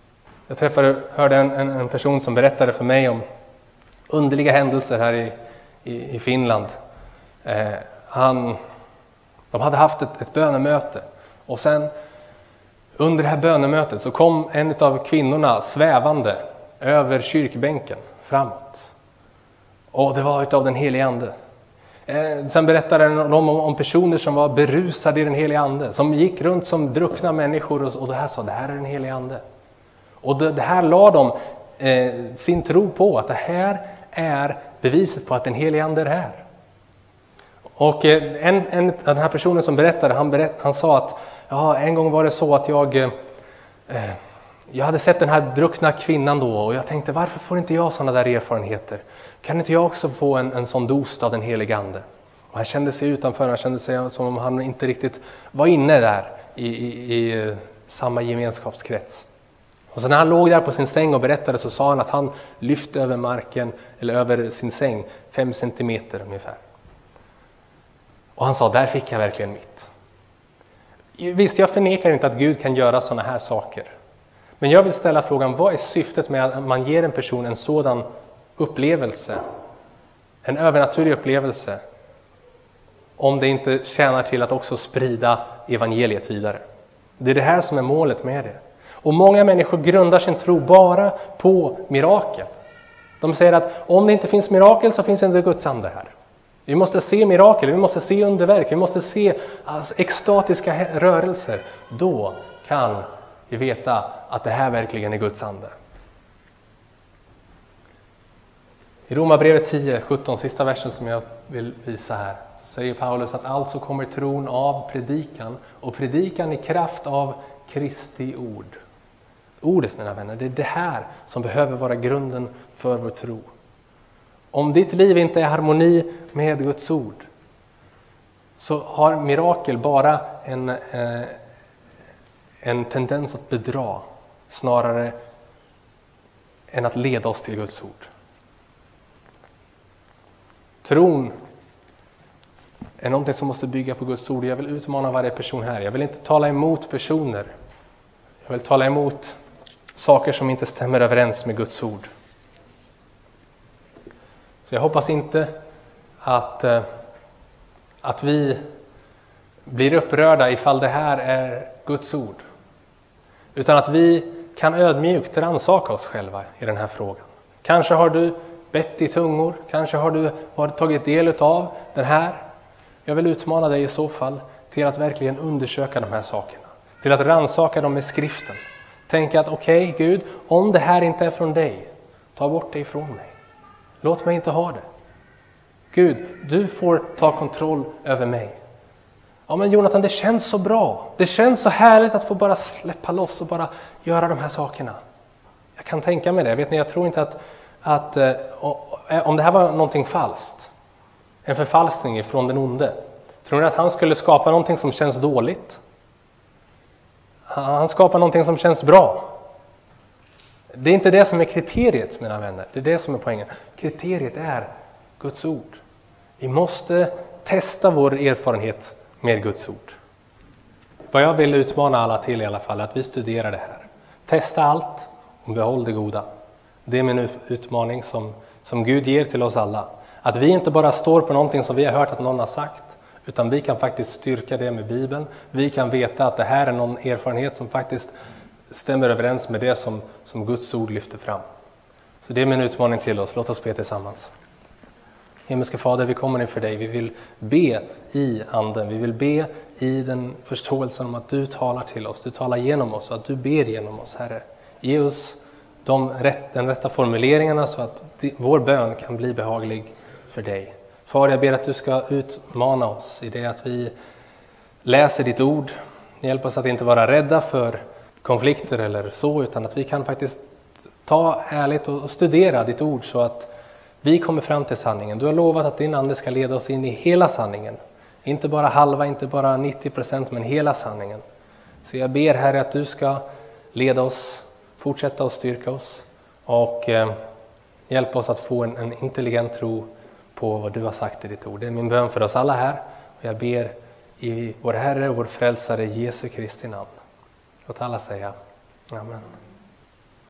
Jag träffade, hörde en, en, en person som berättade för mig om underliga händelser här i, i, i Finland. Eh, han, de hade haft ett, ett bönemöte och sen under det här bönemötet så kom en av kvinnorna svävande över kyrkbänken framåt. Och det var utav den helige ande. Eh, sen berättade de om, om personer som var berusade i den helige ande. Som gick runt som druckna människor och, och det här sa, det här är den helige ande. Och det, det här la de eh, sin tro på, att det här är beviset på att den helige ande är här. Och eh, en, en, den här personen som berättade, han, berätt, han sa att ja, en gång var det så att jag, eh, jag hade sett den här druckna kvinnan då och jag tänkte, varför får inte jag sådana där erfarenheter? Kan inte jag också få en, en sån dos av den helige ande? Och han kände sig utanför, han kände sig som om han inte riktigt var inne där i, i, i samma gemenskapskrets. Och så när han låg där på sin säng och berättade så sa han att han lyfte över marken, eller över sin säng, fem centimeter ungefär. Och han sa, där fick jag verkligen mitt. Visst, jag förnekar inte att Gud kan göra sådana här saker. Men jag vill ställa frågan, vad är syftet med att man ger en person en sådan upplevelse? En övernaturlig upplevelse. Om det inte tjänar till att också sprida evangeliet vidare. Det är det här som är målet med det. Och många människor grundar sin tro bara på mirakel. De säger att om det inte finns mirakel så finns inte Guds ande här. Vi måste se mirakel, vi måste se underverk, vi måste se alltså, extatiska rörelser. Då kan vi veta att det här verkligen är Guds ande. I Romarbrevet tio sjutton, sista versen som jag vill visa här, så säger Paulus att alltså kommer tron av predikan och predikan i kraft av Kristi ord. Ordet, mina vänner, det är det här som behöver vara grunden för vår tro. Om ditt liv inte är harmoni med Guds ord så har mirakel bara en, eh, en tendens att bedra snarare än att leda oss till Guds ord. Tron är någonting som måste bygga på Guds ord. Jag vill utmana varje person här. Jag vill inte tala emot personer. Jag vill tala emot saker som inte stämmer överens med Guds ord. Så jag hoppas inte att, att vi blir upprörda ifall det här är Guds ord. Utan att vi kan ödmjukt rannsaka oss själva i den här frågan. Kanske har du bett i tungor, kanske har du har tagit del av den här. Jag vill utmana dig i så fall till att verkligen undersöka de här sakerna. Till att rannsaka dem med skriften. Tänka att okej okay, Gud, om det här inte är från dig, ta bort det ifrån mig. Låt mig inte ha det. Gud, du får ta kontroll över mig. Ja men Jonathan, det känns så bra. Det känns så härligt att få bara släppa loss och bara göra de här sakerna. Jag kan tänka mig det. Vet ni, jag tror inte att, att om det här var någonting falskt, en förfalskning från den onde, tror ni att han skulle skapa någonting som känns dåligt? Han skapar någonting som känns bra. Det är inte det som är kriteriet, mina vänner. Det är det som är poängen. Kriteriet är Guds ord. Vi måste testa vår erfarenhet med Guds ord. Vad jag vill utmana alla till i alla fall är att vi studerar det här. Testa allt och behåll det goda. Det är min utmaning som, som Gud ger till oss alla. Att vi inte bara står på någonting som vi har hört att någon har sagt, utan vi kan faktiskt styrka det med Bibeln. Vi kan veta att det här är någon erfarenhet som faktiskt stämmer överens med det som, som Guds ord lyfter fram. Så det är min utmaning till oss. Låt oss be tillsammans. Himmelske Fader, vi kommer inför dig. Vi vill be i anden. Vi vill be i den förståelsen om att du talar till oss. Du talar genom oss och att du ber genom oss, Herre. Ge oss de rätt, den rätta formuleringarna så att vår bön kan bli behaglig för dig. Far, jag ber att du ska utmana oss i det att vi läser ditt ord. Hjälp oss att inte vara rädda för konflikter eller så, utan att vi kan faktiskt ta ärligt och studera ditt ord så att vi kommer fram till sanningen. Du har lovat att din ande ska leda oss in i hela sanningen. Inte bara halva, inte bara nittio procent, men hela sanningen. Så jag ber, Herre, att du ska leda oss, fortsätta att styrka oss och eh, hjälpa oss att få en, en intelligent tro på vad du har sagt i ditt ord. Det är min bön för oss alla här och jag ber i vår Herre och vår frälsare Jesu Kristi namn. Låt alla säga Amen.